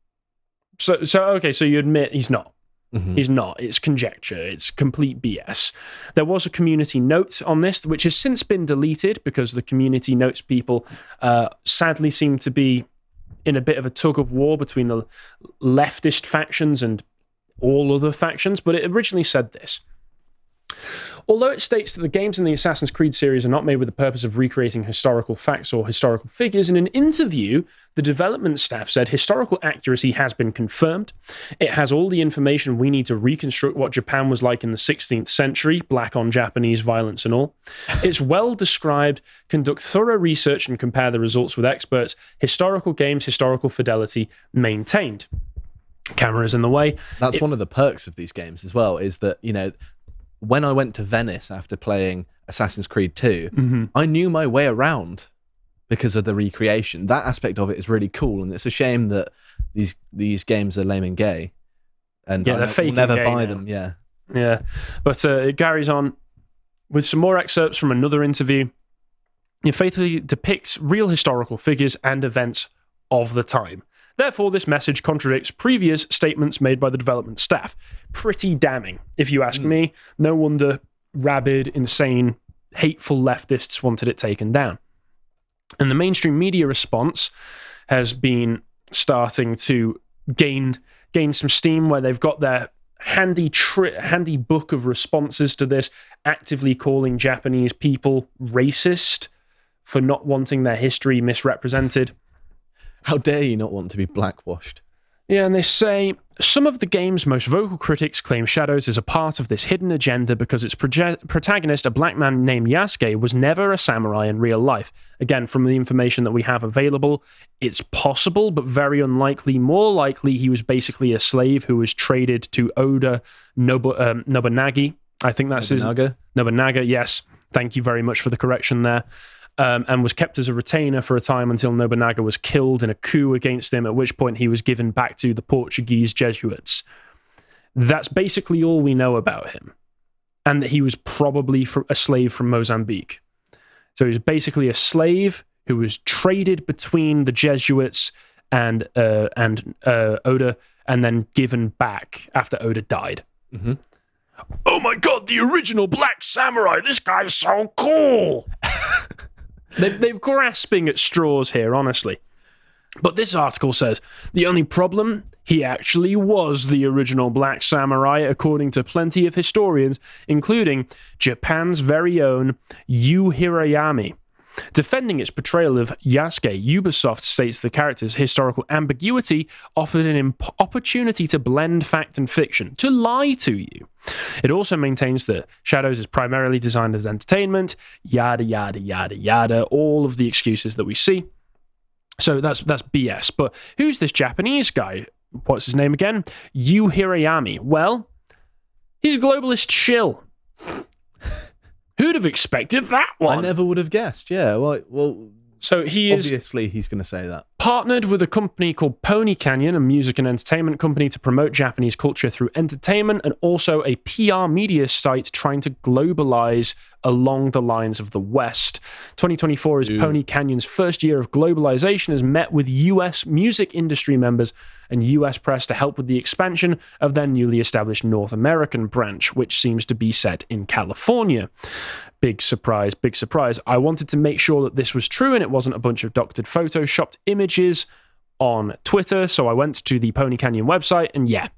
So, so okay, so you admit he's not. Mhm. He's not. It's conjecture. It's complete B S. There was a community note on this, which has since been deleted because the community notes people uh, sadly seem to be in a bit of a tug of war between the leftist factions and all other factions. But it originally said this. Although it states that the games in the Assassin's Creed series are not made with the purpose of recreating historical facts or historical figures, in an interview, the development staff said historical accuracy has been confirmed. It has all the information we need to reconstruct what Japan was like in the sixteenth century, black on Japanese violence and all. It's well described, conduct thorough research and compare the results with experts. Historical games, historical fidelity maintained. Camera's in the way. That's It- one of the perks of these games as well, is that, you know, when I went to Venice after playing Assassin's Creed two, Mm-hmm. I knew my way around because of the recreation. That aspect of it is really cool, and it's a shame that these these games are lame and gay. And Yeah, I they're will fake and never gay buy now. them. Yeah, Yeah, but uh, it carries on with some more excerpts from another interview. It faithfully depicts real historical figures and events of the time. Therefore, this message contradicts previous statements made by the development staff. Pretty damning, if you ask me. No wonder rabid, insane, hateful leftists wanted it taken down. And the mainstream media response has been starting to gain gain some steam, where they've got their handy tri- handy book of responses to this, actively calling Japanese people racist for not wanting their history misrepresented. how dare you not want to be blackwashed? Yeah, and they say, some of the game's most vocal critics claim Shadows is a part of this hidden agenda because its proge- protagonist, a black man named Yasuke, was never a samurai in real life. Again, from the information that we have available, it's possible, but very unlikely. More likely, he was basically a slave who was traded to Oda Nobu- um, Nobunaga. I think that's his... Nobunaga? Nobunaga, yes. Thank you very much for the correction there. Um, and was kept as a retainer for a time until Nobunaga was killed in a coup against him, at which point he was given back to the Portuguese Jesuits. That's basically all we know about him. And that he was probably fr- a slave from Mozambique. So he was basically a slave who was traded between the Jesuits and uh, and uh, Oda, and then given back after Oda died. Mm-hmm. Oh my god, the original Black Samurai! This guy's so cool! they've, they're grasping at straws here, honestly. But this article says the only problem, he actually was the original Black Samurai, according to plenty of historians, including Japan's very own Yu Hirayami. Defending its portrayal of Yasuke, Ubisoft states the character's historical ambiguity offered an imp- opportunity to blend fact and fiction, to lie to you. It also maintains that Shadows is primarily designed as entertainment, yada, yada, yada, yada, all of the excuses that we see. So that's that's B S. But who's this Japanese guy? What's his name again? Yu Hirayami. Well, he's a globalist shill. Who'd have expected that one? I never would have guessed. Yeah, well, well so he is obviously he's going to say that. Partnered with a company called Pony Canyon, a music and entertainment company to promote Japanese culture through entertainment, and also a P R media site trying to globalize along the lines of the West. twenty twenty-four is Dude. Pony Canyon's first year of globalization, has met with U S music industry members and U S press to help with the expansion of their newly established North American branch, which seems to be set in California. Big surprise, big surprise. I wanted to make sure that this was true and it wasn't a bunch of doctored photoshopped images on Twitter, so I went to the Pony Canyon website, and yeah.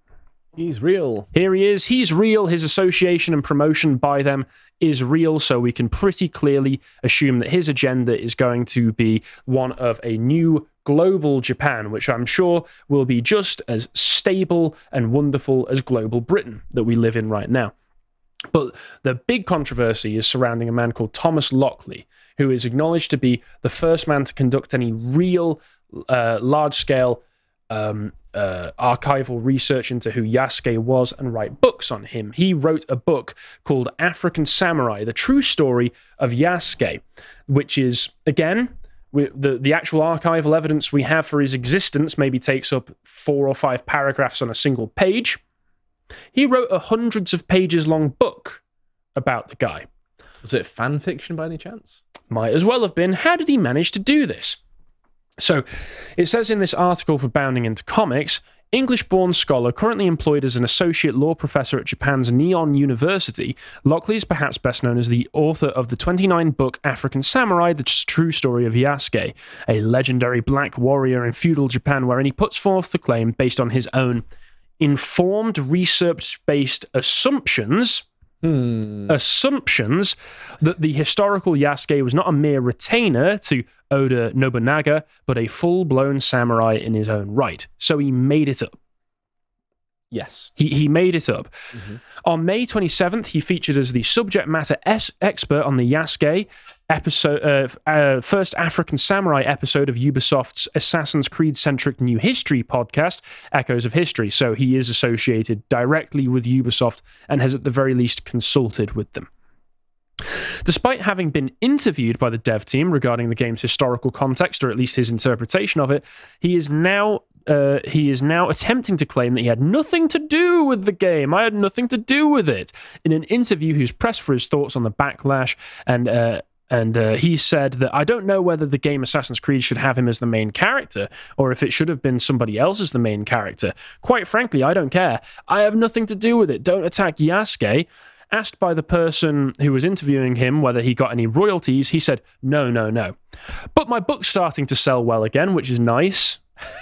He's real. Here he is. He's real. His association and promotion by them is real, so we can pretty clearly assume that his agenda is going to be one of a new global Japan, which I'm sure will be just as stable and wonderful as global Britain that we live in right now. But the big controversy is surrounding a man called Thomas Lockley, who is acknowledged to be the first man to conduct any real uh, large-scale um, uh, archival research into who Yasuke was and write books on him. He wrote a book called African Samurai, The True Story of Yasuke, which is, again, we, the, the actual archival evidence we have for his existence maybe takes up four or five paragraphs on a single page. He wrote a hundreds of pages long book about the guy. Was it fan fiction by any chance? Might as well have been. How did he manage to do this? So, it says in this article for Bounding Into Comics, English-born scholar currently employed as an associate law professor at Japan's Nihon University, Lockley is perhaps best known as the author of the twenty-nine book African Samurai, The True Story of Yasuke, a legendary black warrior in feudal Japan wherein he puts forth the claim based on his own informed research-based assumptions hmm. assumptions that the historical Yasuke was not a mere retainer to Oda Nobunaga, but a full-blown samurai in his own right. So he made it up. Yes. He he made it up. Mm-hmm. On May twenty-seventh, he featured as the subject matter es- expert on the Yasuke episode, uh, uh, first African Samurai episode of Ubisoft's Assassin's Creed-centric New History podcast, Echoes of History. So he is associated directly with Ubisoft and has at the very least consulted with them. Despite having been interviewed by the dev team regarding the game's historical context, or at least his interpretation of it, he is now uh, he is now attempting to claim that he had nothing to do with the game. I had nothing to do with it. In an interview, he was pressed for his thoughts on the backlash, and uh, and uh, he said that I don't know whether the game Assassin's Creed should have him as the main character, or if it should have been somebody else as the main character. Quite frankly, I don't care. I have nothing to do with it. Don't attack Yasuke. Asked by the person who was interviewing him whether he got any royalties, he said, no, no, no. But my book's starting to sell well again, which is nice.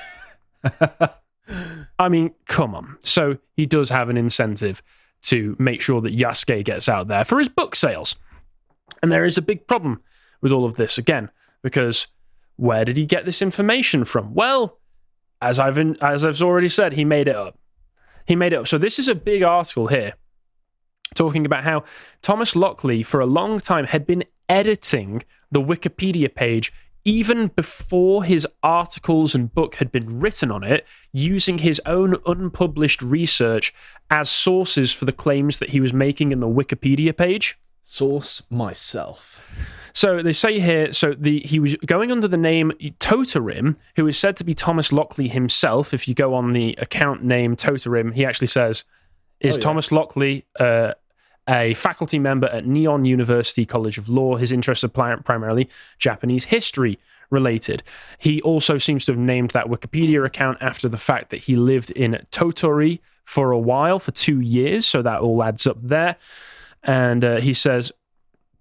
I mean, come on. So he does have an incentive to make sure that Yasuke gets out there for his book sales. And there is a big problem with all of this, again, because where did he get this information from? Well, as I've in, as I've already said, he made it up. He made it up. So this is a big article here, talking about how Thomas Lockley, for a long time, had been editing the Wikipedia page even before his articles and book had been written on it, using his own unpublished research as sources for the claims that he was making in the Wikipedia page. Source myself. So they say here, so the he was going under the name Totarim, who is said to be Thomas Lockley himself. If you go on the account name Totarim, he actually says, is oh, yeah. Thomas Lockley uh, a faculty member at Nihon University College of Law. His interests are primarily Japanese history related. He also seems to have named that Wikipedia account after the fact that he lived in Tottori for a while, for two years, so that all adds up there. And uh, he says,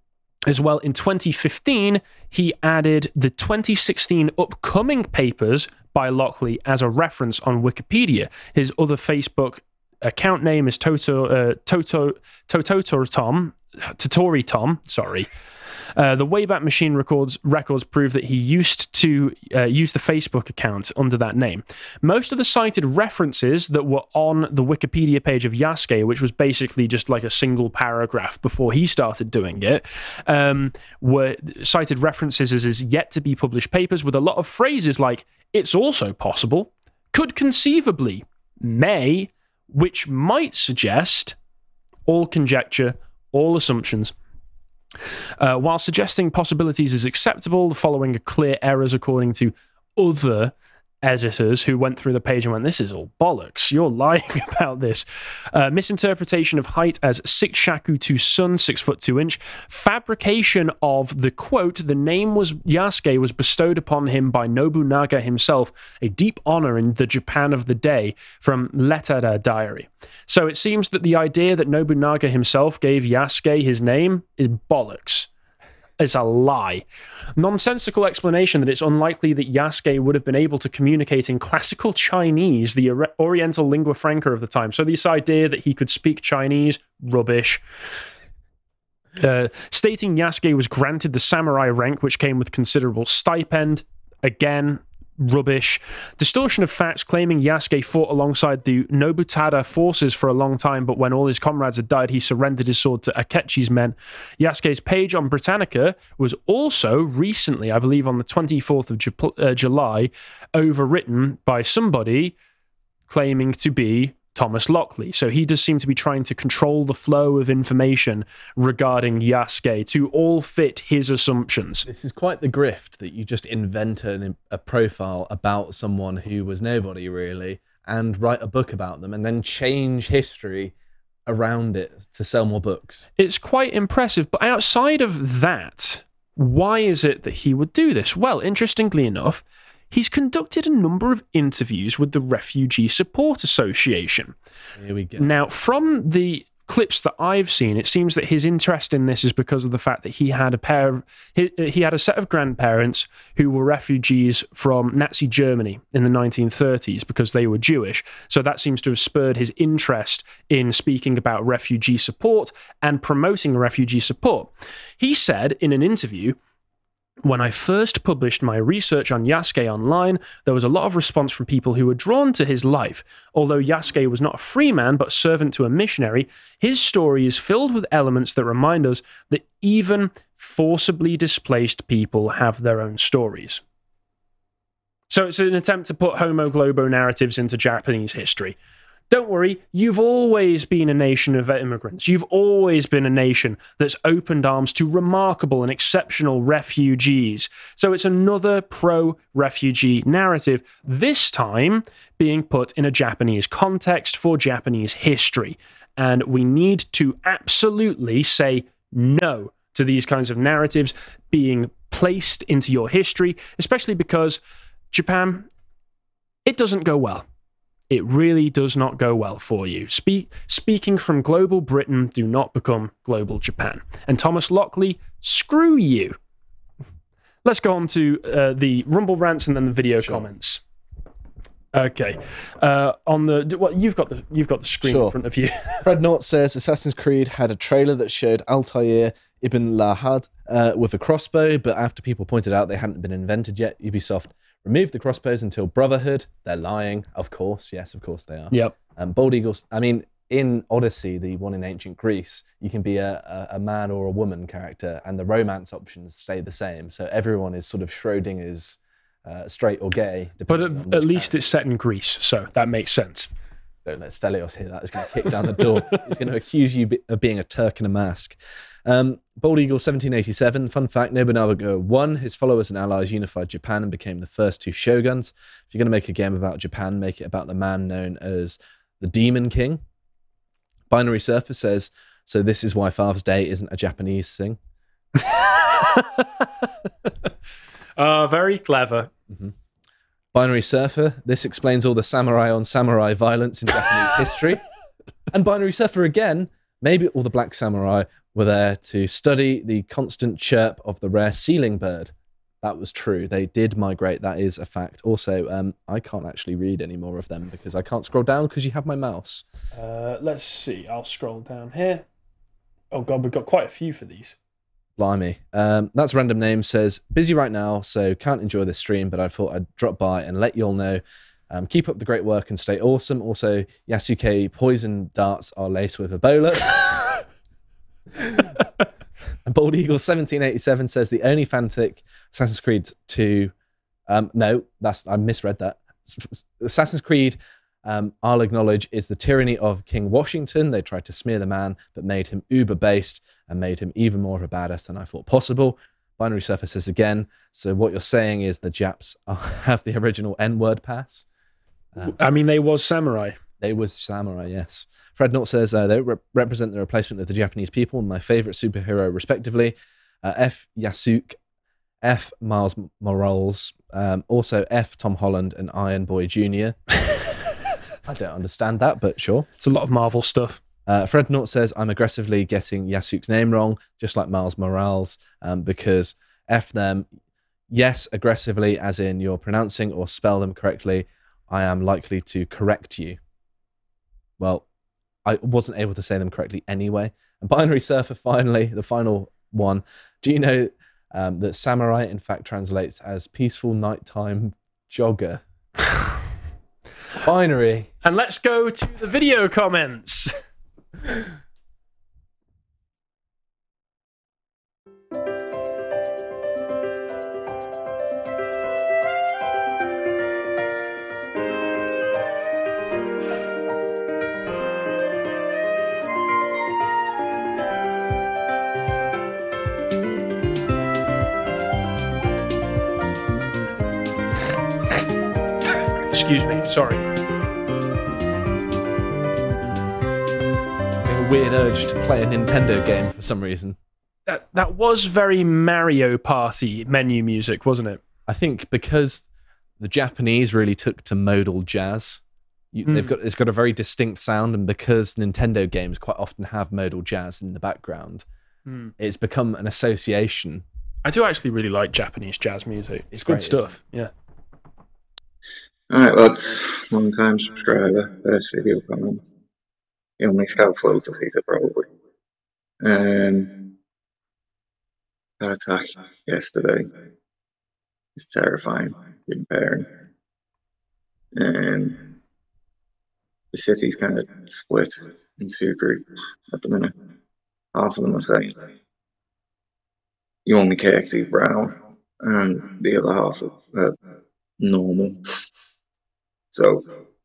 As well, in twenty fifteen, he added the twenty sixteen upcoming papers by Lockley as a reference on Wikipedia. His other Facebook account name is Toto uh, Toto Tototor Tom Totori Tom. Sorry. Uh, the Wayback Machine records records prove that he used to uh, use the Facebook account under that name. Most of the cited references that were on the Wikipedia page of Yasuke, which was basically just like a single paragraph before he started doing it, um, were cited references as his yet to be published papers, with a lot of phrases like "it's also possible," "could conceivably," "may," which might suggest, all conjecture, all assumptions. Uh, while suggesting possibilities is acceptable, the following are clear errors according to other editors who went through the page and went, this is all bollocks, you're lying about this. Uh, misinterpretation of height as six shaku to sun, six foot two inch. Fabrication of the quote, the name was Yasuke was bestowed upon him by Nobunaga himself, a deep honor in the Japan of the day, from Lettera diary. So it seems that the idea that Nobunaga himself gave Yasuke his name is bollocks. It's a lie. Nonsensical explanation that it's unlikely that Yasuke would have been able to communicate in classical Chinese, the Oriental lingua franca of the time. So this idea that he could speak Chinese, rubbish. Uh, stating Yasuke was granted the samurai rank, which came with considerable stipend, again, rubbish. Distortion of facts, claiming Yasuke fought alongside the Nobutada forces for a long time, but when all his comrades had died, he surrendered his sword to Akechi's men. Yasuke's page on Britannica was also recently, I believe on the twenty-fourth of Ju- uh, July, overwritten by somebody claiming to be Thomas Lockley. So he does seem to be trying to control the flow of information regarding Yasuke to all fit his assumptions. This is quite the grift that you just invent an, a profile about someone who was nobody, really, and write a book about them and then change history around it to sell more books. It's quite impressive, but outside of that, why is it that he would do this? Well, interestingly enough, he's conducted a number of interviews with the Refugee Support Association. Here we go. Now, from the clips that I've seen, it seems that his interest in this is because of the fact that he had a pair, he, he had a set of grandparents who were refugees from Nazi Germany in the nineteen thirties because they were Jewish. So that seems to have spurred his interest in speaking about refugee support and promoting refugee support. He said in an interview, when I first published my research on Yasuke online, there was a lot of response from people who were drawn to his life. Although Yasuke was not a free man, but servant to a missionary, his story is filled with elements that remind us that even forcibly displaced people have their own stories. So it's an attempt to put Homo Globo narratives into Japanese history. Don't worry, you've always been a nation of immigrants. You've always been a nation that's opened arms to remarkable and exceptional refugees. So it's another pro-refugee narrative, this time being put in a Japanese context for Japanese history. And we need to absolutely say no to these kinds of narratives being placed into your history, especially because Japan, it doesn't go well. It really does not go well for you. Speak, speaking from global Britain, do not become global Japan. And Thomas Lockley, screw you. Let's go on to uh, the Rumble rants and then the video sure. comments. Okay, uh, on the well, you've got the you've got the screen sure. in front of you. Fred Naught says Assassin's Creed had a trailer that showed Altair Ibn Lahad uh, with a crossbow, but after people pointed out they hadn't been invented yet, Ubisoft removed the crossbows until Brotherhood. They're lying, of course. Yes, of course they are. Yep. Um, Bald Eagles. I mean, in Odyssey, the one in ancient Greece, you can be a, a, a man or a woman character, and the romance options stay the same. So everyone is sort of Schrodinger's uh, straight or gay. But at, at least it's set in Greece, so that makes sense. Don't let Stelios hear that. He's going to kick down the door. He's going to accuse you of being a Turk in a mask. Um, Bald Eagle seventeen eighty-seven. Fun fact, Nobunaga won. His followers and allies unified Japan and became the first two shoguns. If you're going to make a game about Japan, make it about the man known as the Demon King. Binary Surfer says, so this is why Father's Day isn't a Japanese thing. uh, very clever. Mm-hmm. Binary Surfer, this explains all the samurai on samurai violence in Japanese history. And Binary Surfer again, Maybe all the black samurai were there to study the constant chirp of the rare ceiling bird. That was true. They did migrate. That is a fact. Also, um, I can't actually read any more of them because I can't scroll down because you have my mouse. Uh, let's see. I'll scroll down here. Oh, God, we've got quite a few for these. Blimey. Um, that's a random name. Says, busy right now, so can't enjoy this stream, but I thought I'd drop by and let you all know. Um, keep up the great work and stay awesome. Also, Yasuke poison darts are laced with Ebola. And Bald Eagle seventeen eighty-seven says the only fanfic Assassin's Creed two. Um, no, that's I misread that. Assassin's Creed, um, I'll acknowledge, is the tyranny of King Washington. They tried to smear the man, but made him uber-based and made him even more of a badass than I thought possible. Binary Surfer says again, so what you're saying is the Japs are, have the original N-word pass? Um, I mean, they was samurai. They was samurai, yes. Fred Knott says uh, they re- represent the replacement of the Japanese people, my favourite superhero, respectively. Uh, F. Yasuke, F. Miles Morales, um, also F. Tom Holland and Iron Boy Junior I don't understand that, but sure. It's a lot of Marvel stuff. Uh, Fred Knott says, I'm aggressively getting Yasuke's name wrong, just like Miles Morales, um, because F them, yes, aggressively, as in you're pronouncing or spell them correctly, I am likely to correct you. Well, I wasn't able to say them correctly anyway. And Binary Surfer, finally, the final one. Do you know um, that samurai, in fact, translates as peaceful nighttime jogger? Binary. And let's go to the video comments. Excuse me, sorry. A weird urge to play a Nintendo game for some reason. That that was very Mario Party menu music, wasn't it? I think because the Japanese really took to modal jazz, you, Mm. they've got it's got a very distinct sound, and because Nintendo games quite often have modal jazz in the background, Mm. it's become an association. I do actually really like Japanese jazz music. It's, It's good great, stuff. Yeah. Alright lads, long time subscriber, first video comment. The only scout flow to see it probably. Um, that attack yesterday is terrifying, impairing. Um, the city's kind of split in two groups at the minute. Half of them are saying you only care because he's brown, and the other half are normal. So,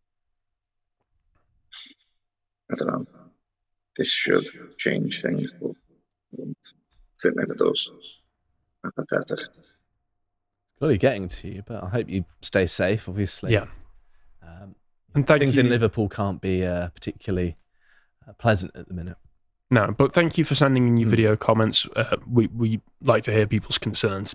I don't know. This should change things, but it never does. Apathetic. Clearly getting to you, but I hope you stay safe, obviously. Yeah. Um, And thank things you. in Liverpool can't be uh, particularly uh, pleasant at the minute. No, but thank you for sending in your Mm. video comments. Uh, we we like to hear people's concerns.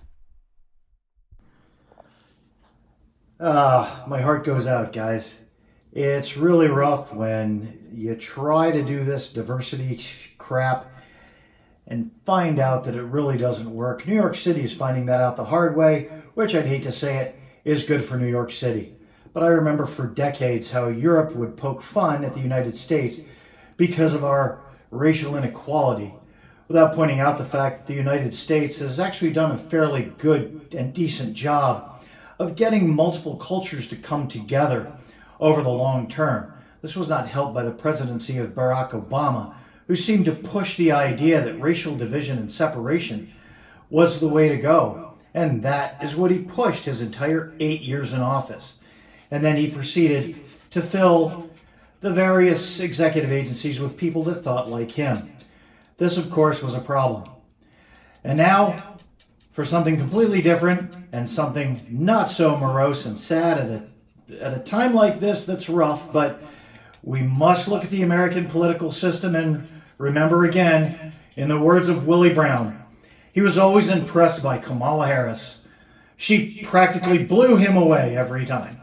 Ah, my heart goes out, guys. It's really rough when you try to do this diversity sh- crap and find out that it really doesn't work. New York City is finding that out the hard way, which I'd hate to say it, is good for New York City. But I remember for decades how Europe would poke fun at the United States because of our racial inequality, without pointing out the fact that the United States has actually done a fairly good and decent job of getting multiple cultures to come together over the long term. This was not helped by the presidency of Barack Obama, who seemed to push the idea that racial division and separation was the way to go. And that is what he pushed his entire eight years in office. And then he proceeded to fill the various executive agencies with people that thought like him. This, of course, was a problem. And now, for something completely different and something not so morose and sad at a, at a time like this that's rough, but we must look at the American political system and remember again, in the words of Willie Brown, he was always impressed by Kamala Harris. She practically blew him away every time.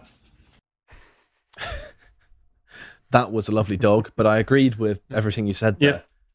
That was a lovely dog, but I agreed with everything you said there. Yeah.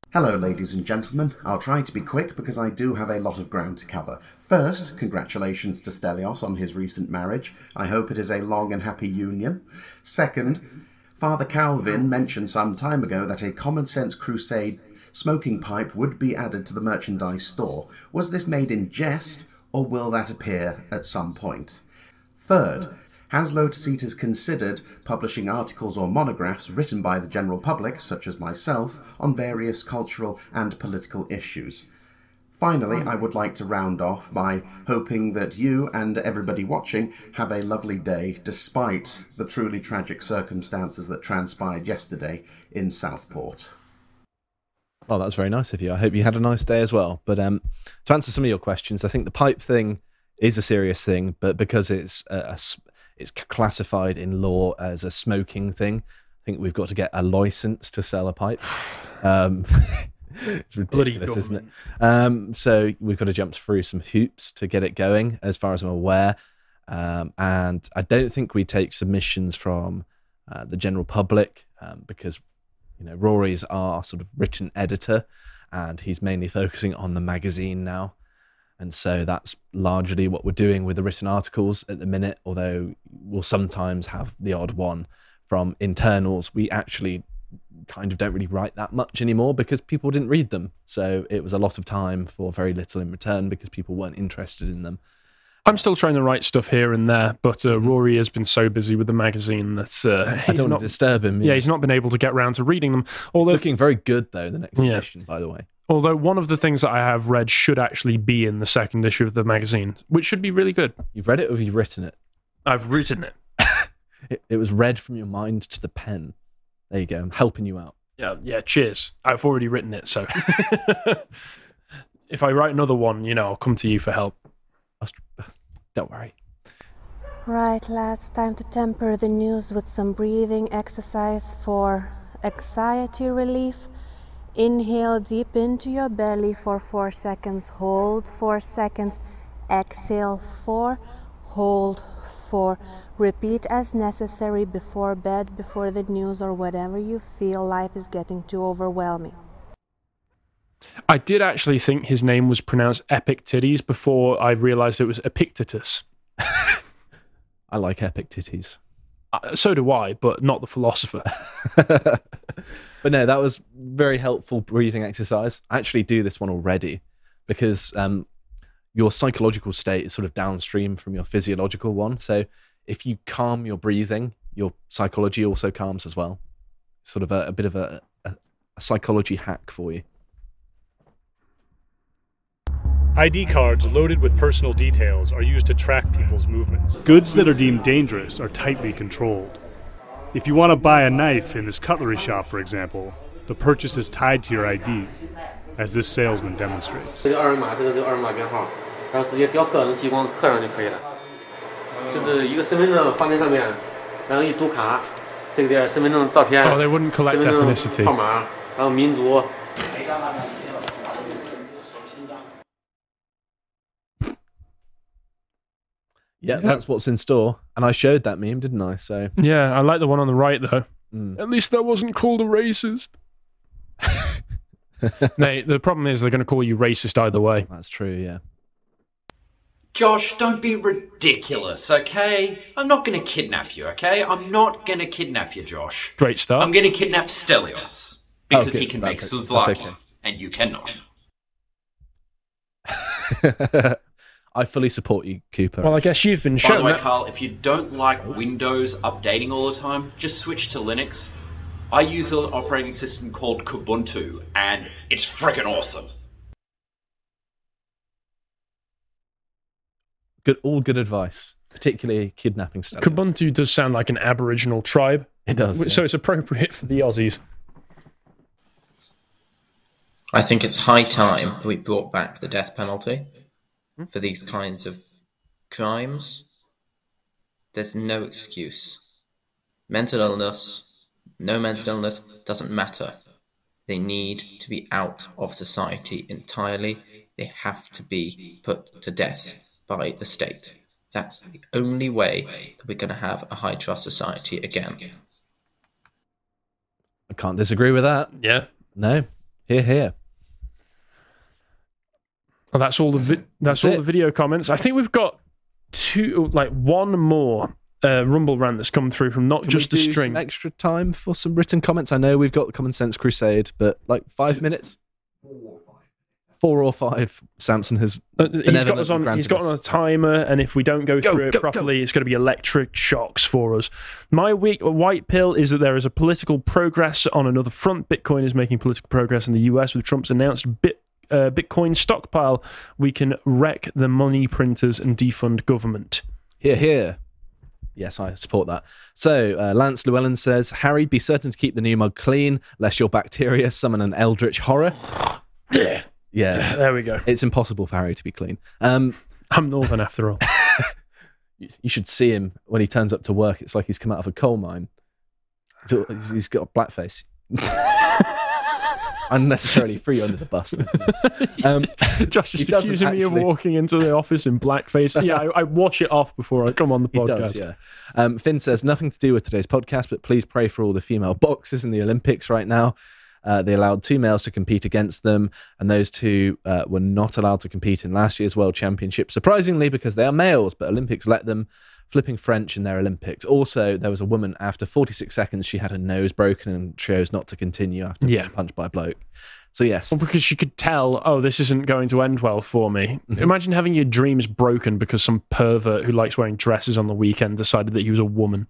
Hello, ladies and gentlemen. I'll try to be quick because I do have a lot of ground to cover. First, congratulations to Stelios on his recent marriage. I hope it is a long and happy union. Second, Father Calvin mentioned some time ago that a Common Sense Crusade smoking pipe would be added to the merchandise store. Was this made in jest, or will that appear at some point? Third, has Lotus Eaters considered publishing articles or monographs written by the general public, such as myself, on various cultural and political issues? Finally, I would like to round off by hoping that you and everybody watching have a lovely day, despite the truly tragic circumstances that transpired yesterday in Southport. Well, that's very nice of you. I hope you had a nice day as well. But um, to answer some of your questions, I think the pipe thing is a serious thing, but because it's a, a it's classified in law as a smoking thing, I think we've got to get a license to sell a pipe. Um, it's ridiculous, isn't it? Um, so we've got to jump through some hoops to get it going, as far as I'm aware. Um, and I don't think we take submissions from uh, the general public um, because, you know, Rory's our sort of written editor, and he's mainly focusing on the magazine now. And so that's largely what we're doing with the written articles at the minute, although we'll sometimes have the odd one from internals. We actually kind of don't really write that much anymore because people didn't read them. So it was a lot of time for very little in return because people weren't interested in them. I'm still trying to write stuff here and there, but uh, Rory has been so busy with the magazine that uh, I don't want to disturb him. Yeah. yeah, he's not been able to get around to reading them. Although it's looking very good, though, the next yeah. edition, by the way. Although one of the things that I have read should actually be in the second issue of the magazine, which should be really good. You've read it or have you written it? I've written it. it. It was read from your mind to the pen. There you go. I'm helping you out. Yeah, yeah, cheers. I've already written it, so if I write another one, you know, I'll come to you for help. Don't worry. Right, lads, time to temper the news with some breathing exercise for anxiety relief. Inhale deep into your belly for four seconds, hold four seconds, exhale four, hold four. Repeat as necessary before bed, before the news, or whatever you feel life is getting too overwhelming. I did actually think his name was pronounced Epictetus before I realised it was Epictetus. I like epic titties. Uh, so do I, but not the philosopher. But no, that was very helpful breathing exercise. I actually do this one already because um, your psychological state is sort of downstream from your physiological one. So if you calm your breathing, your psychology also calms as well. Sort of a, a bit of a, a, a psychology hack for you. I D cards loaded with personal details are used to track people's movements. Goods that are deemed dangerous are tightly controlled. If you want to buy a knife in this cutlery shop, for example, the purchase is tied to your I D, as this salesman demonstrates. 这个二维码，这个这个二维码编号，然后直接雕刻用激光刻上就可以了。就是一个身份证画面上面，然后一读卡，这个身份证照片， Oh, they wouldn't collect 身份证 ethnicity. 号码，然后民族。 Yeah, that's what's in store. And I showed that meme, didn't I? So yeah, I like the one on the right, though. Mm. At least that wasn't called a racist. Mate, the problem is they're going to call you racist either way. That's true, yeah. Josh, don't be ridiculous, okay? I'm not going to kidnap you, okay? I'm not going to kidnap you, Josh. Great start. I'm going to kidnap Stelios because Oh, he good. can That's make okay. Souvlaki, That's okay. and you cannot. I fully support you, Cooper. Well, I guess you've been By shown the way, that. Carl, if you don't like Windows updating all the time, just switch to Linux. I use an operating system called Kubuntu, and it's freaking awesome. Good, all good advice, particularly kidnapping stuff. Kubuntu does sound like an Aboriginal tribe. It does, So yeah. it's appropriate for the Aussies. I think it's high time that we brought back the death penalty for these kinds of crimes. There's no excuse. Mental illness, no mental illness, doesn't matter. They need to be out of society entirely. They have to be put to death by the state. That's the only way that we're going to have a high trust society again. I can't disagree with that. Yeah. No. Here, here. Oh, that's all the vi- that's, That's all it. the video comments. I think we've got two, like one more uh, Rumble rant that's come through from not Can just we the do string. some extra time for some written comments? I know we've got the Common Sense Crusade, but like five minutes? Four or five. Samson has. Uh, he's got benevolently us on. He's granted got on a timer, and if we don't go, Go, through it go, properly, it's going to be electric shocks for us. My weak white pill is that there is a political progress on another front. Bitcoin is making political progress in the U S with Trump's announced bit. Uh, Bitcoin stockpile. We can wreck the money printers and defund government. Here, here. Yes, I support that. So, uh, Lance Llewellyn says, Harry, be certain to keep the new mug clean, lest your bacteria summon an eldritch horror. Yeah. Yeah. There we go. It's impossible for Harry to be clean. Um, I'm Northern after all. you, you should see him when he turns up to work. It's like he's come out of a coal mine. So he's, he's got a blackface. Unnecessarily free under the bus. Um, Josh is he doesn't accusing me of actually- walking into the office in blackface. Yeah, I, I wash it off before I come on the He podcast. does, yeah. Um, Finn says, nothing to do with today's podcast, but please pray for all the female boxers in the Olympics right now. Uh, they allowed two males to compete against them, and those two uh, were not allowed to compete in last year's World Championship, surprisingly, because they are males, but Olympics let them, flipping French in their Olympics. Also, there was a woman, after forty-six seconds, she had her nose broken and chose not to continue after Yeah. being punched by a bloke. So, yes. Well, because she could tell, oh, this isn't going to end well for me. Mm-hmm. Imagine having your dreams broken because some pervert who likes wearing dresses on the weekend decided that he was a woman.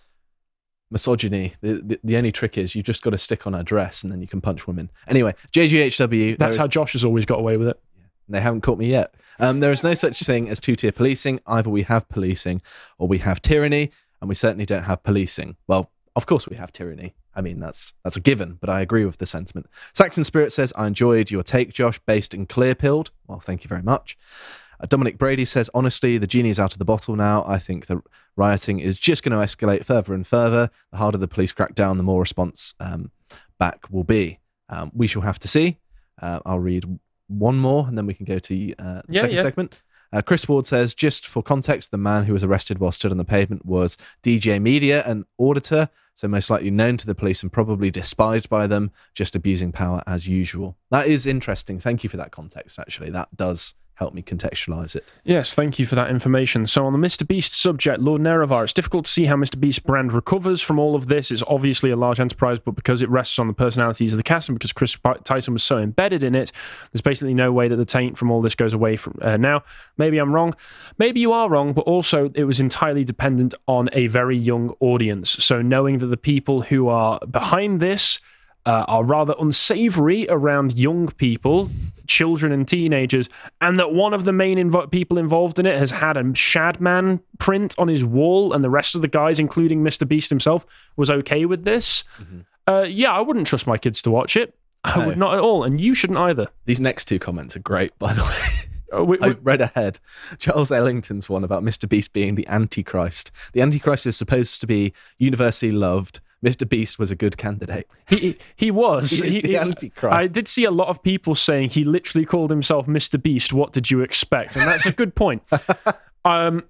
Misogyny. The, the, the only trick is you've just got to stick on her dress and then you can punch women. Anyway, J G H W. That's there how is- Josh has always got away with it. They haven't caught me yet. Um, there is no such thing as two-tier policing. Either we have policing or we have tyranny, and we certainly don't have policing. Well, of course we have tyranny. I mean, that's that's a given, but I agree with the sentiment. Saxon Spirit says, I enjoyed your take, Josh, based and clear-pilled. Well, thank you very much. Uh, Dominic Brady says, honestly, the genie's out of the bottle now. I think the rioting is just going to escalate further and further. The harder the police crack down, the more response um, back will be. Um, we shall have to see. Uh, I'll read one more and then we can go to uh, the Yeah, second yeah. segment. Uh, Chris Ward says, just for context, the man who was arrested while stood on the pavement was D J Media, an auditor, so most likely known to the police and probably despised by them, just abusing power as usual. That is interesting. Thank you for that context, actually. That does help me contextualize it. Yes, thank you for that information. So on the Mister Beast subject, Lord Nerevar, it's difficult to see how Mister Beast's brand recovers from all of this. It's obviously a large enterprise, but because it rests on the personalities of the cast and because Chris Tyson was so embedded in it, there's basically no way that the taint from all this goes away from uh, now. Maybe I'm wrong. Maybe you are wrong, but also it was entirely dependent on a very young audience. So knowing that the people who are behind this Uh, are rather unsavory around young people, children and teenagers, and that one of the main invo- people involved in it has had a Shadman print on his wall, and the rest of the guys, including Mister Beast himself, was okay with this. Mm-hmm. Uh, yeah, I wouldn't trust my kids to watch it. I No. would not at all, and you shouldn't either. These next two comments are great, by the way. Uh, we, we, I read ahead. Charles Ellington's one about Mister Beast being the Antichrist. The Antichrist is supposed to be universally loved. Mister Beast was a good candidate. He he was. He is He- the he- Antichrist. I did see a lot of people saying he literally called himself Mister Beast. What did you expect? And that's a good point. um.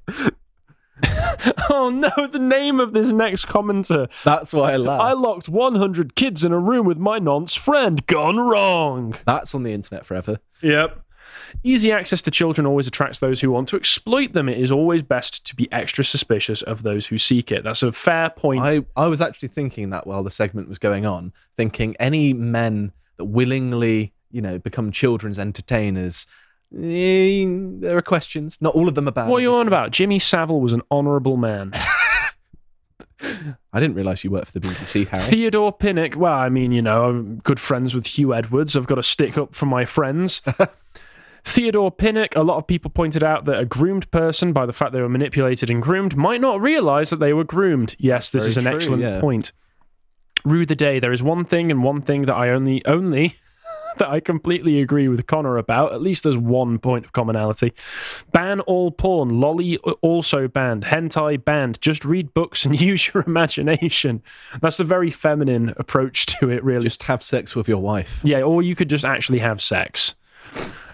Oh no! The name of this next commenter. That's why I laugh. I locked one hundred kids in a room with my nonce friend. Gone wrong. That's on the internet forever. Yep. Easy access to children always attracts those who want to exploit them. It is always best to be extra suspicious of those who seek it. That's a fair point. I, I was actually thinking that while the segment was going on, thinking any men that willingly, you know, become children's entertainers, eh, there are questions. Not all of them are bad. What are you on about? Jimmy Savile was an honourable man. I didn't realise you worked for the B B C, Harry. Theodore Pinnock, well, I mean, you know, I'm good friends with Hugh Edwards. I've got to stick up for my friends. Theodore Pinnock, a lot of people pointed out that a groomed person, by the fact they were manipulated and groomed, might not realise that they were groomed. Yes, this Very is an true, excellent yeah. point. Rue the Day, there is one thing and one thing that I only, only... that I completely agree with Connor about. At least there's one point of commonality. Ban all porn. Lolly also banned. Hentai banned. Just read books and use your imagination. That's a very feminine approach to it, really. Just have sex with your wife. Yeah, or you could just actually have sex.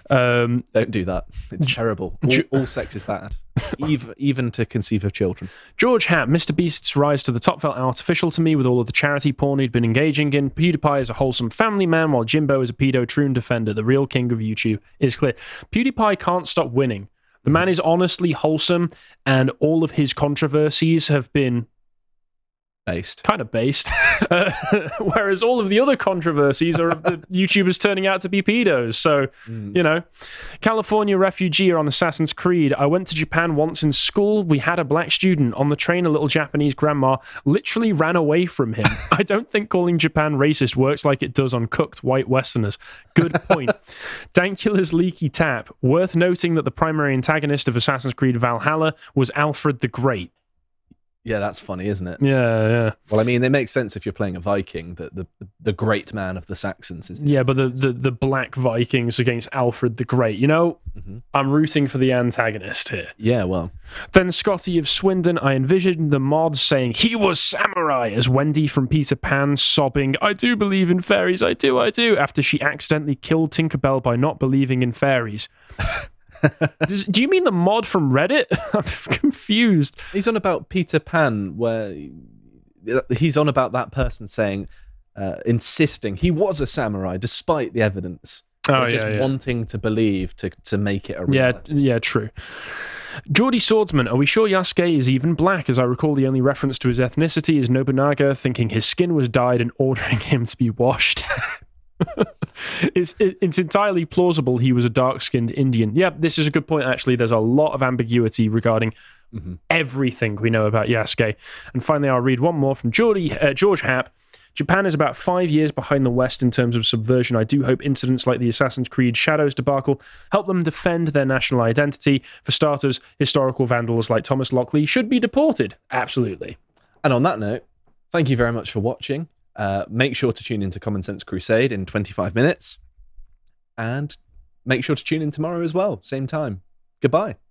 Um, Don't do that. It's terrible. All, all sex is bad, even even to conceive of children. George Happ, Mister Beast's rise to the top felt artificial to me with all of the charity porn he'd been engaging in. PewDiePie is a wholesome family man, while Jimbo is a pedo troon defender. The real king of YouTube is clear. PewDiePie can't stop winning. The man is honestly wholesome, and all of his controversies have been based, kind of based. uh, whereas all of the other controversies are of the YouTubers turning out to be pedos. So, mm. you know, California refugee on Assassin's Creed. I went to Japan once in school. We had a black student on the train. A little Japanese grandma literally ran away from him. I don't think calling Japan racist works like it does on cooked white Westerners. Good point. Dankula's leaky tap. Worth noting that the primary antagonist of Assassin's Creed Valhalla was Alfred the Great. Yeah, that's funny, isn't it? Yeah, yeah. Well, I mean, it makes sense if you're playing a Viking, that the, the, the great man of the Saxons is. Yeah, but the, the, the black Vikings against Alfred the Great. You know, mm-hmm. I'm rooting for the antagonist here. Yeah, well. Then Scotty of Swindon, I envisioned the mod saying, he was samurai, as Wendy from Peter Pan sobbing, I do believe in fairies, I do, I do, after she accidentally killed Tinkerbell by not believing in fairies. Does, do you mean the mod from Reddit? I'm confused. He's on about Peter Pan, where he's on about that person saying, uh, insisting he was a samurai despite the evidence. Oh, or just yeah, yeah. wanting to believe to, to make it a reality. Yeah, yeah, true. Geordie Swordsman, are we sure Yasuke is even black? As I recall, the only reference to his ethnicity is Nobunaga thinking his skin was dyed and ordering him to be washed. it's it, it's entirely plausible he was a dark-skinned Indian. Yeah, this is a good point, actually. There's a lot of ambiguity regarding mm-hmm. everything we know about Yasuke. And finally, I'll read one more from Geordie, uh, George Happ. Japan is about five years behind the West in terms of subversion. I do hope incidents like the Assassin's Creed Shadows debacle help them defend their national identity. For starters, historical vandals like Thomas Lockley should be deported. Absolutely. And on that note, thank you very much for watching. Uh, make sure to tune into Common Sense Crusade in twenty-five minutes. And make sure to tune in tomorrow as well, same time. Goodbye.